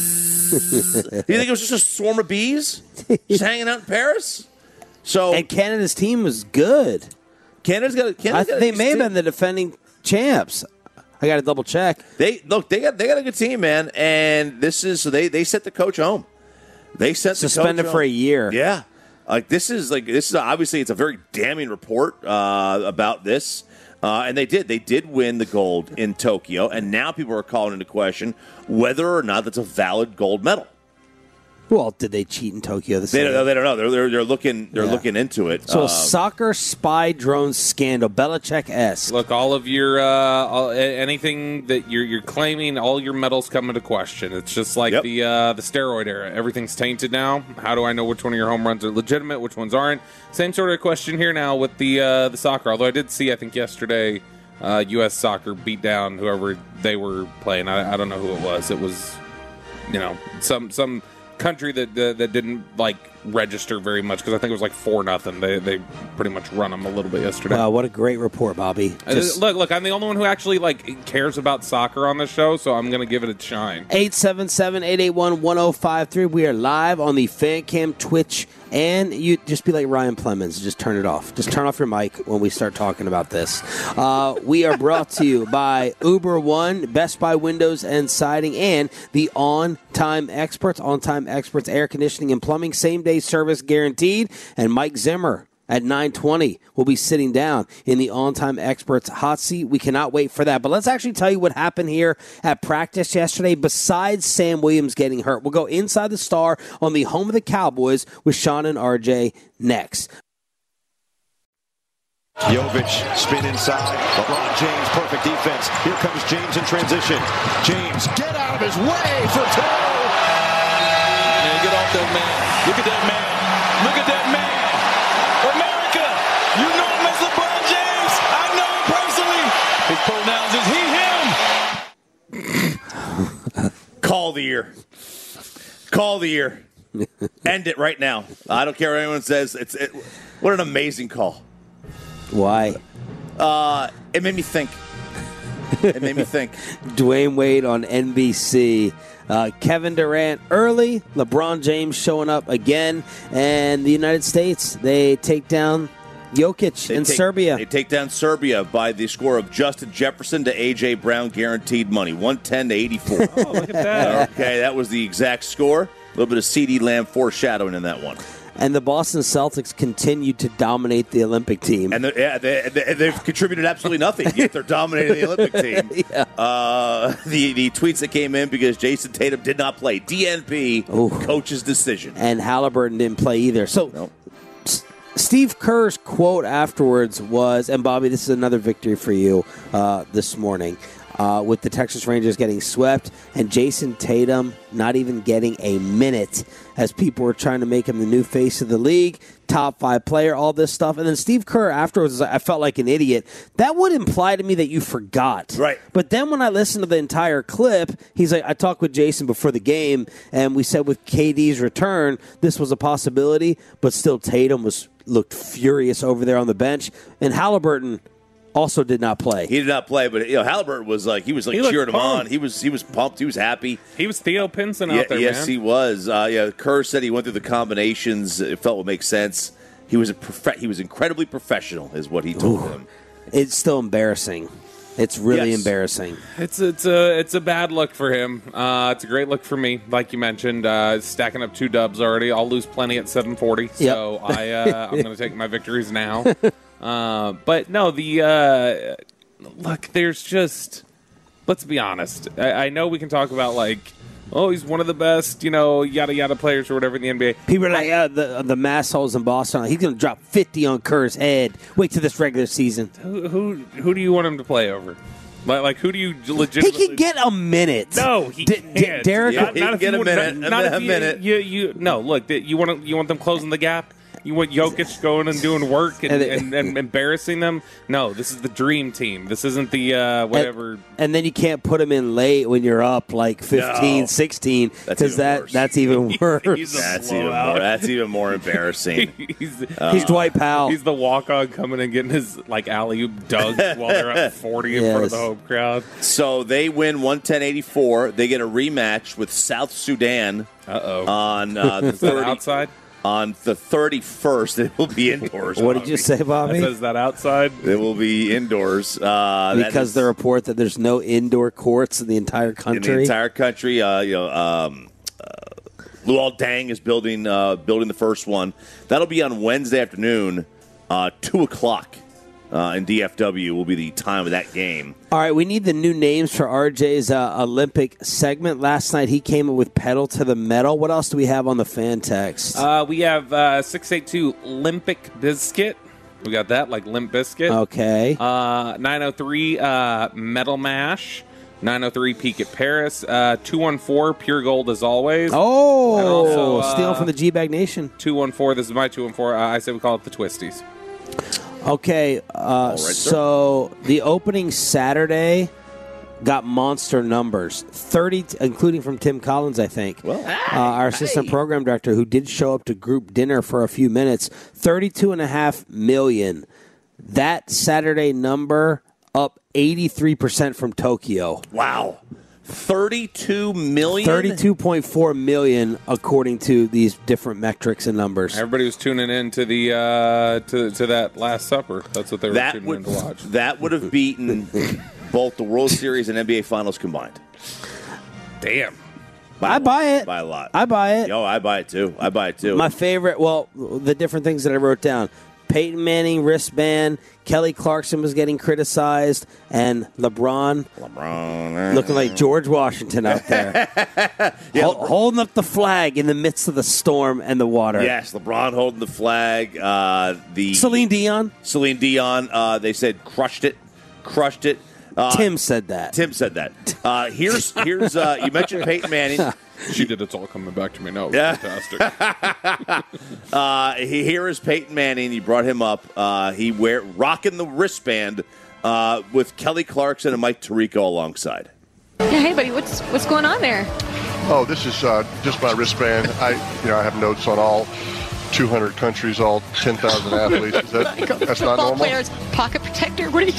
bzzz. You think it was just a swarm of bees just hanging out in Paris? So And Canada's team was good. Canada's got. A, I Canada's got a they good may have team. been the defending champs. I got to double check. They look. They got. They got a good team, man. And this is. So they. They sent the coach home. They sent Suspended the coach for home. a year. Yeah. Like this is like this is obviously it's a very damning report uh, about this. Uh, and they did. They did win the gold in Tokyo, and now people are calling into question whether or not that's a valid gold medal. Well, did they cheat in Tokyo this They year? don't, they don't know. They're, they're, they're looking. They're Yeah. looking into it. So Uh, a soccer spy drone scandal, Belichick-esque. Look, all of your uh, all, anything that you're you're claiming, all your medals come into question. It's just like Yep. the uh, the steroid era. Everything's tainted now. How do I know which one of your home runs are legitimate, which ones aren't? Same sort of question here now with the uh, the soccer. Although I did see, I think yesterday, uh, U S soccer beat down whoever they were playing. I, I don't know who it was. It was, you know, some some. country that uh, that didn't like register very much because I think it was like four nothing. They they pretty much run them a little bit yesterday. Wow, what a great report, Bobby. Uh, Just look, look, I'm the only one who actually like cares about soccer on this show, so I'm gonna give it a shine. eight seven seven, eight eight one, one oh five three. We are live on the FanCam Twitch, and you just be like Ryan Plemons. Just turn it off. Just turn off your mic when we start talking about this. Uh, we are brought to you by Uber One, Best Buy Windows and Siding, and the On Time Experts. On Time Experts, air conditioning and plumbing, same day service guaranteed. And Mike Zimmer at nine twenty, we'll be sitting down in the On-Time Experts hot seat. We cannot wait for that. But let's actually tell you what happened here at practice yesterday besides Sam Williams getting hurt. We'll go inside the Star on the home of the Cowboys with Sean and R J next. Jovic spin inside. LeBron James, perfect defense. Here comes James in transition. James, get out of his way for two. Man, get off that man. Look at that man. Look at that man. America, you know him as LeBron James. I know him personally. His pronouns is he, him. Call the year. Call the year. End it right now. I don't care what anyone says. It's it, what an amazing call. Why? Uh, it made me think. It made me think. Dwayne Wade on N B C. Uh, Kevin Durant early. LeBron James showing up again. And the United States, they take down Jokic They in take- Serbia. They take down Serbia by the score of Justin Jefferson to A J. Brown, guaranteed money, one ten to eighty-four. Oh, look at that. Okay, that was the exact score. A little bit of CeeDee Lamb foreshadowing in that one. And the Boston Celtics continue to dominate the Olympic team. And the, yeah, they, they, they've contributed absolutely nothing, yet they're dominating the Olympic team. Yeah. Uh, the, the tweets that came in because Jason Tatum did not play. D N P, Ooh. coach's decision. And Halliburton didn't play either. So Nope. Steve Kerr's quote afterwards was, and Bobby, this is another victory for you uh, this morning, uh, with the Texas Rangers getting swept and Jason Tatum not even getting a minute as people were trying to make him the new face of the league, top five player, all this stuff. And then Steve Kerr afterwards was like, I felt like an idiot. That would imply to me that you forgot. Right. But then when I listened to the entire clip, he's like, I talked with Jason before the game, and we said with K D's return, this was a possibility, but still Tatum was looked furious over there on the bench. And Halliburton also did not play. He did not play, but you know, Halliburton was like he was like He cheering him looked on. pumped. He was he was pumped. He was happy. He was Theo Pinson Yeah, out there, yes, man. he was. Uh, yeah, Kerr said he went through the combinations. It felt would make sense. He was a prof- he was incredibly professional, is what he told Ooh. him. It's still embarrassing. It's really Yes. embarrassing. It's it's a it's a bad look for him. Uh, it's a great look for me, like you mentioned. Uh, stacking up two dubs already. I'll lose plenty at seven forty, so Yep. I uh, I'm going to take my victories now. Uh, but no, the uh, look. There's just let's be honest. I, I know we can talk about like, oh, he's one of the best, you know, yada yada players or whatever in the N B A. People are like, yeah, the the mass holes in Boston. He's going to drop fifty on Kerr's head. Wait till this regular season. Who who, who do you want him to play over? Like, like who do you He legitimately? can get a minute. No, he D- D- can't. Derek, Yeah, he can if get you a want- minute, Not, a not mi- if a you, minute. You, you, no, look, you want you want them closing the gap. You want Jokic going and doing work and, And and, it- and, embarrassing them? No, this is the dream team. This isn't the uh, whatever. And, and then you can't put him in late when you're up like fifteen, No. sixteen, That's because even that worse. that's even worse. He's a That's even blowout. more. That's even more embarrassing. he's, He's Dwight Powell. he's the walk on coming and getting his like alley oop dunked while they're up forty in front of the Yes. home crowd. So they win one ten eighty-four. They get a rematch with South Sudan Uh oh. on uh, the Is that thirty outside? on the thirty-first. It will be indoors. What did you say, Bobby? Says that outside? It will be indoors uh, that Because is- the report that there's no indoor courts in the entire in country. the entire country. Uh, you know, um, uh, Luol Deng is building uh, building the first one. That'll be on Wednesday afternoon, uh, two o'clock. Uh, in D F W will be the time of that game. All right, we need the new names for R J's uh, Olympic segment. Last night he came up with pedal to the metal. What else do we have on the fan text? Uh, we have uh, six eight two Limpic Biscuit. We got that, like Limp Biscuit. Okay. Uh, nine oh three uh, Metal Mash. nine oh three Peak at Paris. Uh, two one four Pure Gold as always. oh, And also, uh, stealing from the G-Bag Nation. two one four, this is my two one four. Uh, I say we call it the Twisties. Okay, uh, sir. so the opening Saturday got monster numbers, thirty, including from Tim Collins, I think. Well, uh, our assistant program director, who did show up to group dinner for a few minutes, thirty-two and a half million. That Saturday number up eighty-three percent from Tokyo. wow, thirty-two million. thirty-two point four million, according to these different metrics and numbers. Everybody was tuning in to the uh, to to that Last Supper. That's what they were That tuning would in to watch. that would have beaten both the World Series and N B A Finals combined. Damn. By I a buy lot. it. By a lot. I buy it. Yo, I buy it too. I buy it too. My favorite, well, the different things that I wrote down. Peyton Manning wristband, Kelly Clarkson was getting criticized, and LeBron, LeBron looking like George Washington out there. Yeah, Hol- LeBron- holding up the flag in the midst of the storm and the water. Yes, LeBron holding the flag. Uh, the Celine Dion? Celine Dion. Uh, they said crushed it, crushed it. Uh, Tim said that. Tim said that. Uh, here's here's uh, you mentioned Peyton Manning. She did. It's all coming back to me now. It was Yeah. fantastic. Uh, he, here is Peyton Manning. You brought him up. Uh, he wear rocking the wristband uh, with Kelly Clarkson and Mike Tirico alongside. Yeah, hey, buddy, what's what's going on there? Oh, this is uh, just my wristband. I, you know, I have notes on all two hundred countries, all ten thousand athletes. Is that, Like a that's not football normal? player's pocket protector. What are you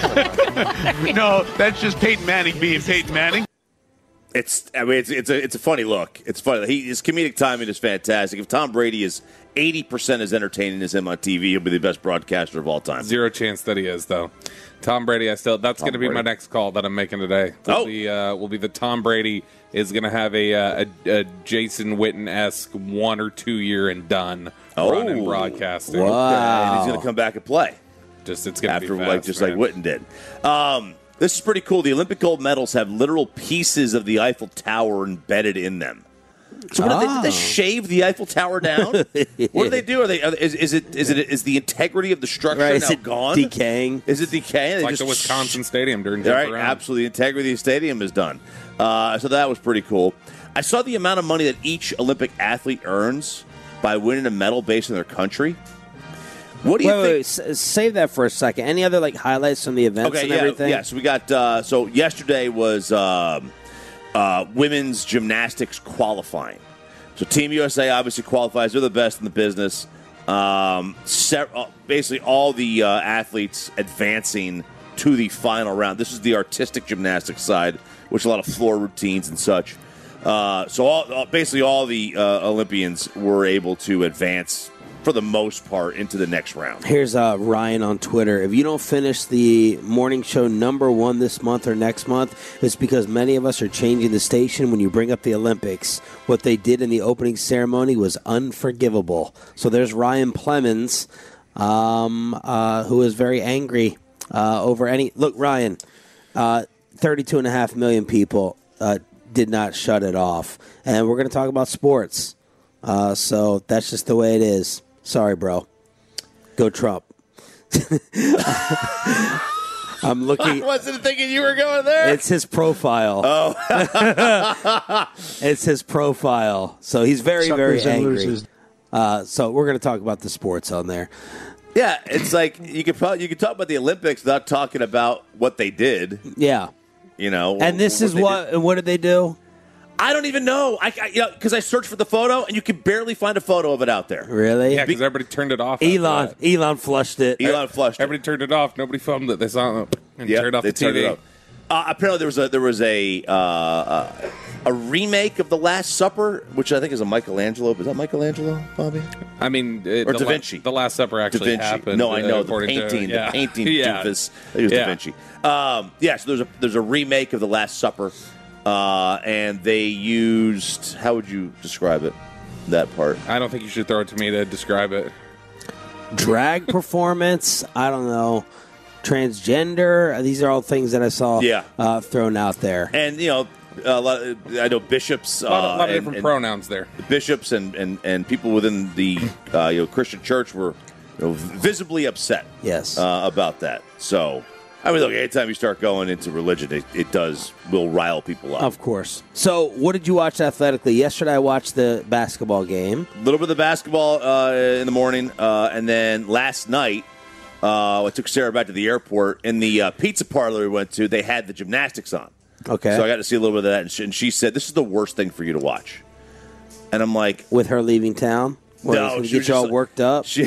doing? No, that's just Peyton Manning being Peyton Manning. It's I mean it's it's a it's a funny look. It's funny. He, his comedic timing is fantastic. If Tom Brady is eighty percent as entertaining as him on T V, he'll be the best broadcaster of all time. Zero chance that he is, though. Tom Brady, I still. That's going to be Brady. my next call that I'm making today. Will Oh. be, uh, will be the Tom Brady is going to have a, uh, a, a Jason Witten esque one or two year and done run in broadcasting. Wow. And he's going to come back and play Just it's going to be after fast, like just man. like Witten did. Um, this is pretty cool. The Olympic gold medals have literal pieces of the Eiffel Tower embedded in them. So what oh. did, they, did they shave the Eiffel Tower down? What do they do? Are they? Are, is, is it? Is it? Is the integrity of the structure right, now is it gone? Decaying? Is it decaying? They like just the Wisconsin Stadium during right, jump around. absolutely. The integrity of the stadium is done. Uh, so that was pretty cool. I saw the amount of money that each Olympic athlete earns by winning a medal based on their country. What do you wait, think? Wait, wait, save that for a second. Any other like highlights from the events Okay, and yeah, everything? yeah. So we got. Uh, so yesterday was um, uh, women's gymnastics qualifying. So Team U S A obviously qualifies. They're the best in the business. Um, se- basically, all the uh, athletes advancing to the final round. This is the artistic gymnastics side, which a lot of floor routines and such. Uh, so all, basically, all the uh, Olympians were able to advance for the most part into the next round. Here's uh, Ryan on Twitter. If you don't finish the morning show number one this month or next month, it's because many of us are changing the station when you bring up the Olympics. What they did in the opening ceremony was unforgivable. So there's Ryan Plemons, um, uh, who is very angry uh, over any... Look, Ryan, uh, thirty-two and a half million people uh, did not shut it off. And we're going to talk about sports. Uh, so that's just the way it is. Sorry, bro. Go Trump. I'm looking. I wasn't thinking you were going there. It's his profile. Oh. It's his profile. So he's very, Suckers very and angry. losers. Uh, so we're going to talk about the sports on there. Yeah, it's like you could probably you could talk about the Olympics without talking about what they did. Yeah. You know. And this what is they what. did. And what did they do? I don't even know. I, I you know because I searched for the photo and you can barely find a photo of it out there. Really? Yeah, because everybody turned it off. Elon. after that. Elon flushed it. Elon flushed it. Everybody turned it off. Nobody filmed it. They saw it and Yep, turned off they the T turned V. it off. Uh, apparently, there was a there was a uh, uh, a remake of The Last Supper, which I think is a Michelangelo. Is that Michelangelo, Bobby? I mean, uh, Or the Da La- Vinci. the Last Supper Da actually Vinci. happened. No, I uh, know the according to- painting, yeah. the painting yeah. doofus. It was Yeah. Da Vinci. Um, yeah, so there's a there's a remake of The Last Supper, uh, and they used how would you describe it? That part. I don't think you should throw it to me to describe it. Drag performance. I don't know. Transgender. These are all things that I saw Yeah. uh, thrown out there. And you know, a lot of, I know bishops. A lot of, uh, lot of and- different and pronouns there. Bishops and, and, and people within the uh, you know Christian church were you know, visibly upset. Yes. uh, about that. So I mean, look, anytime you start going into religion, it, it does will rile people up. Of course. So, what did you watch athletically? Yesterday, I watched the basketball game. A little bit of basketball uh, in the morning, uh, and then last night, uh, I took Sarah back to the airport. In the uh, pizza parlor we went to, they had the gymnastics on. Okay. So I got to see a little bit of that, and she, and she said, "This is the worst thing for you to watch." And I'm like, with her leaving town, What, no, to she get was you all just- worked up. She,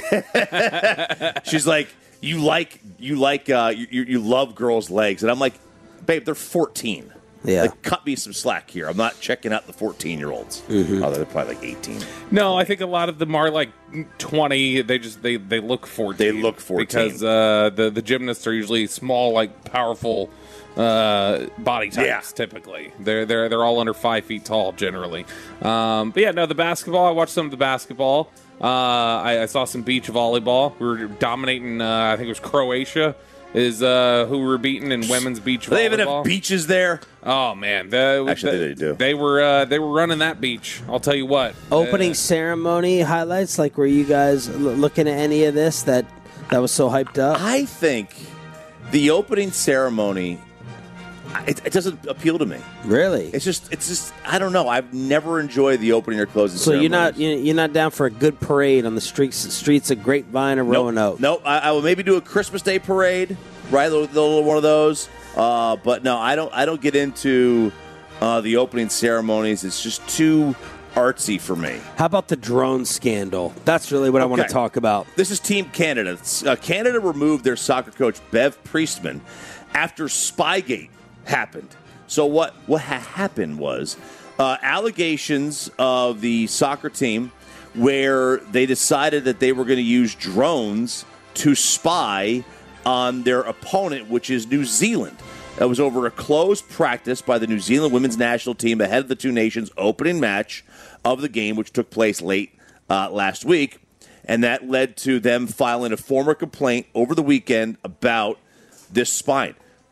she's like, "You like you like uh, you you love girls' legs," and I'm like, "Babe, they're fourteen. Yeah. Like, cut me some slack here. I'm not checking out the fourteen-year-olds. Mhm. Oh, they're probably like eighteen. No, I think a lot of them are like twenty. They just they, they look fourteen. They look fourteen. because uh, the the gymnasts are usually small, like powerful uh, body types. Yeah. Typically, they're they're they're all under five feet tall generally. Um, but yeah, no, the basketball. I watched some of the basketball. Uh, I, I saw some beach volleyball. We were dominating. Uh, I think it was Croatia. Is uh, who we were beating in women's beach volleyball. Do they even have beaches there? Oh man, the, Actually, the- they do. They were uh, they were running that beach. I'll tell you what. Opening Uh, ceremony highlights. Like, were you guys l- looking at any of this that that was so hyped up? I think the opening ceremony, it, it doesn't appeal to me. Really? It's just, it's just, I don't know. I've never enjoyed the opening or closing So you're ceremonies. not you- you're not down for a good parade on the streets streets of Grapevine or Roanoke? Nope. I, I will maybe do a Christmas Day parade, right? The, the little one of those. Uh, but no, I don't. I don't get into uh, the opening ceremonies. It's just too artsy for me. How about the drone scandal? That's really what I want to Okay. talk about. This is Team Canada. Uh, Canada removed their soccer coach Bev Priestman after Spygate happened. So what what ha- happened was uh, allegations of the soccer team where they decided that they were going to use drones to spy on their opponent, which is New Zealand. That was over a closed practice by the New Zealand women's national team ahead of the two nations' opening match of the game, which took place late uh, last week. And that led to them filing a formal complaint over the weekend about this spying.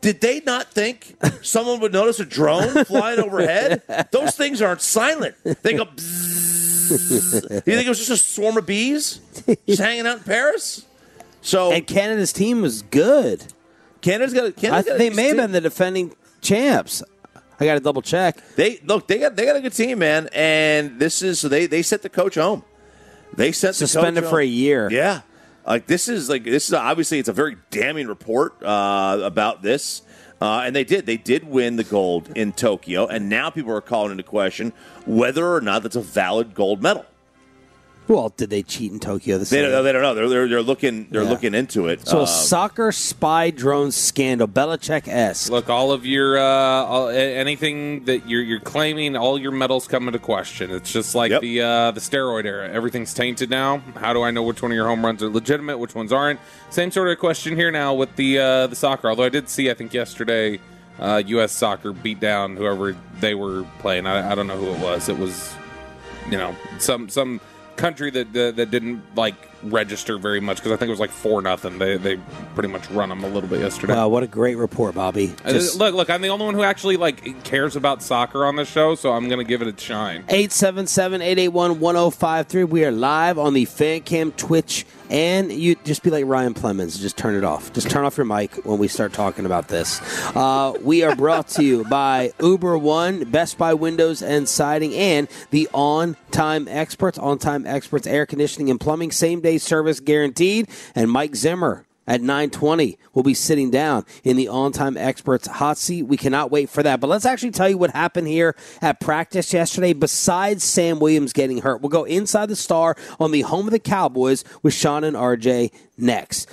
Did they not think someone would notice a drone flying overhead? Those things aren't silent. They go bzzz. Do you think it was just a swarm of bees just hanging out in Paris? So and Canada's team was good. Canada's got. Canada's I, got a they good may have team. been the defending champs. I got to double check. They look. They got. They got a good team, man. And this is. So they they sent the coach home. They sent suspended the coach for home. a year. Yeah. Like this is like this is obviously it's a very damning report uh, about this, uh, and they did they did win the gold in Tokyo, and now people are calling into question whether or not that's a valid gold medal. Well, did they cheat in Tokyo this They year? don't, they don't know. They're they're, they're looking they're Yeah. looking into it. So Um, a soccer spy drone scandal, Belichick-esque. Look, all of your uh, all, anything that you're you're claiming, all your medals come into question. It's just like Yep. the uh, the steroid era. Everything's tainted now. How do I know which one of your home runs are legitimate, which ones aren't? Same sort of question here now with the uh, the soccer. Although I did see, I think yesterday, uh, U S Soccer beat down whoever they were playing. I, I don't know who it was. It was, you know, some some. country that uh, that didn't like register very much because I think it was like four nothing. They they pretty much run them a little bit yesterday. Wow, what a great report, Bobby. Uh, Just look, look, I'm the only one who actually like cares about soccer on this show, so I'm gonna give it a shine. eight seven seven, eight eight one, one oh five three. We are live on the FanCam, Twitch, and you just be like Ryan Plemons. Just turn it off. Just turn off your mic when we start talking about this. Uh, we are brought to you by Uber One, Best Buy Windows and Siding, and the On Time Experts. On Time Experts, air conditioning and plumbing, same day service guaranteed. And Mike Zimmer at nine twenty will be sitting down in the On Time Experts hot seat. We cannot wait for that. But let's actually tell you what happened here at practice yesterday besides Sam Williams getting hurt. We'll go inside the Star on the home of the Cowboys with Sean and R J next.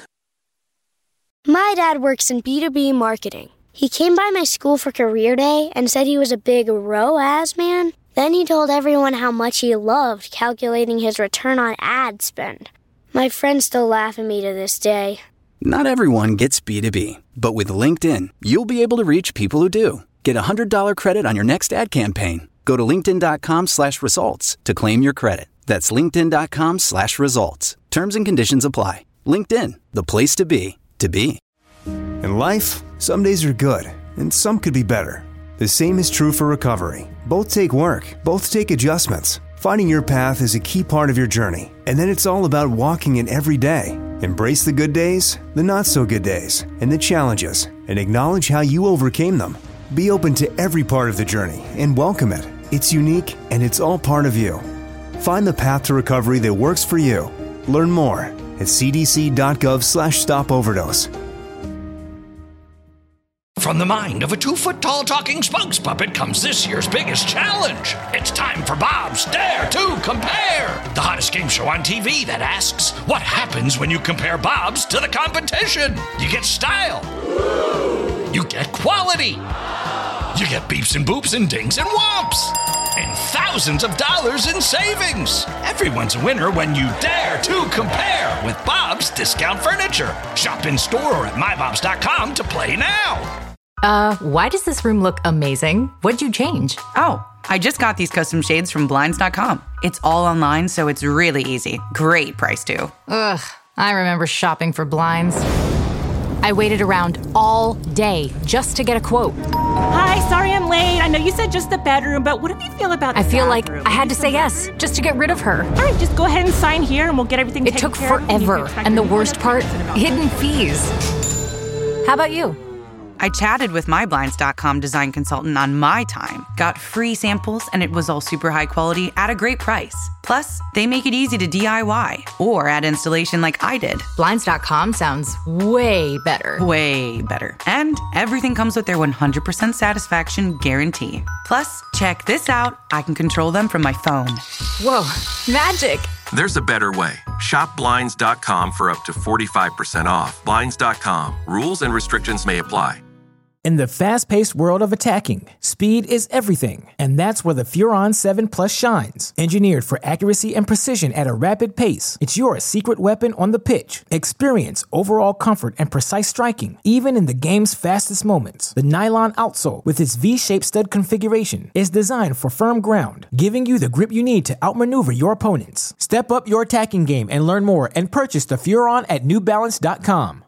My dad works in B two B marketing. He came by my school for career day and said he was a big R O A S man. Then he told everyone how much he loved calculating his return on ad spend. My friends still laugh at me to this day. Not everyone gets B two B, but with LinkedIn, you'll be able to reach people who do. Get a one hundred dollars credit on your next ad campaign. Go to linkedin.com slash results to claim your credit. That's linkedin.com slash results. Terms and conditions apply. LinkedIn, the place to be, to be. In life, some days are good, and some could be better. The same is true for recovery. Both take work, both take adjustments. Finding your path is a key part of your journey, and then it's all about walking it every day. Embrace the good days, the not-so-good days, and the challenges, and acknowledge how you overcame them. Be open to every part of the journey and welcome it. It's unique, and it's all part of you. Find the path to recovery that works for you. Learn more at cdc.gov slash stop overdose. From the mind of a two-foot-tall talking spokes puppet comes this year's biggest challenge. It's time for Bob's Dare to Compare, the hottest game show on T V that asks, what happens when you compare Bob's to the competition? You get style. You get quality. You get beeps and boops and dings and whomps. And thousands of dollars in savings. Everyone's a winner when you dare to compare with Bob's Discount Furniture. Shop in store or at my bobs dot com to play now. Uh, why does this room look amazing? What'd you change? Oh, I just got these custom shades from blinds dot com. It's all online, so it's really easy. Great price, too. Ugh, I remember shopping for blinds. I waited around all day just to get a quote. Hi, sorry I'm late. I know you said just the bedroom, but what do you feel about the I feel bathroom? like I had to say yes just to get rid of her. All right, just go ahead and sign here and we'll get everything It taken took care of. forever, and the worst part, hidden fees. How about you? I chatted with my blinds dot com design consultant on my time, got free samples, and it was all super high quality at a great price. Plus, they make it easy to D I Y or add installation like I did. blinds dot com sounds way better. Way better. And everything comes with their one hundred percent satisfaction guarantee. Plus, check this out. I can control them from my phone. Whoa, magic. There's a better way. Shop blinds dot com for up to forty-five percent off. blinds dot com. Rules and restrictions may apply. In the fast-paced world of attacking, speed is everything, and that's where the Furon seven Plus shines. Engineered for accuracy and precision at a rapid pace, it's your secret weapon on the pitch. Experience overall comfort and precise striking, even in the game's fastest moments. The nylon outsole, with its V-shaped stud configuration, is designed for firm ground, giving you the grip you need to outmaneuver your opponents. Step up your attacking game and learn more and purchase the Furon at new balance dot com.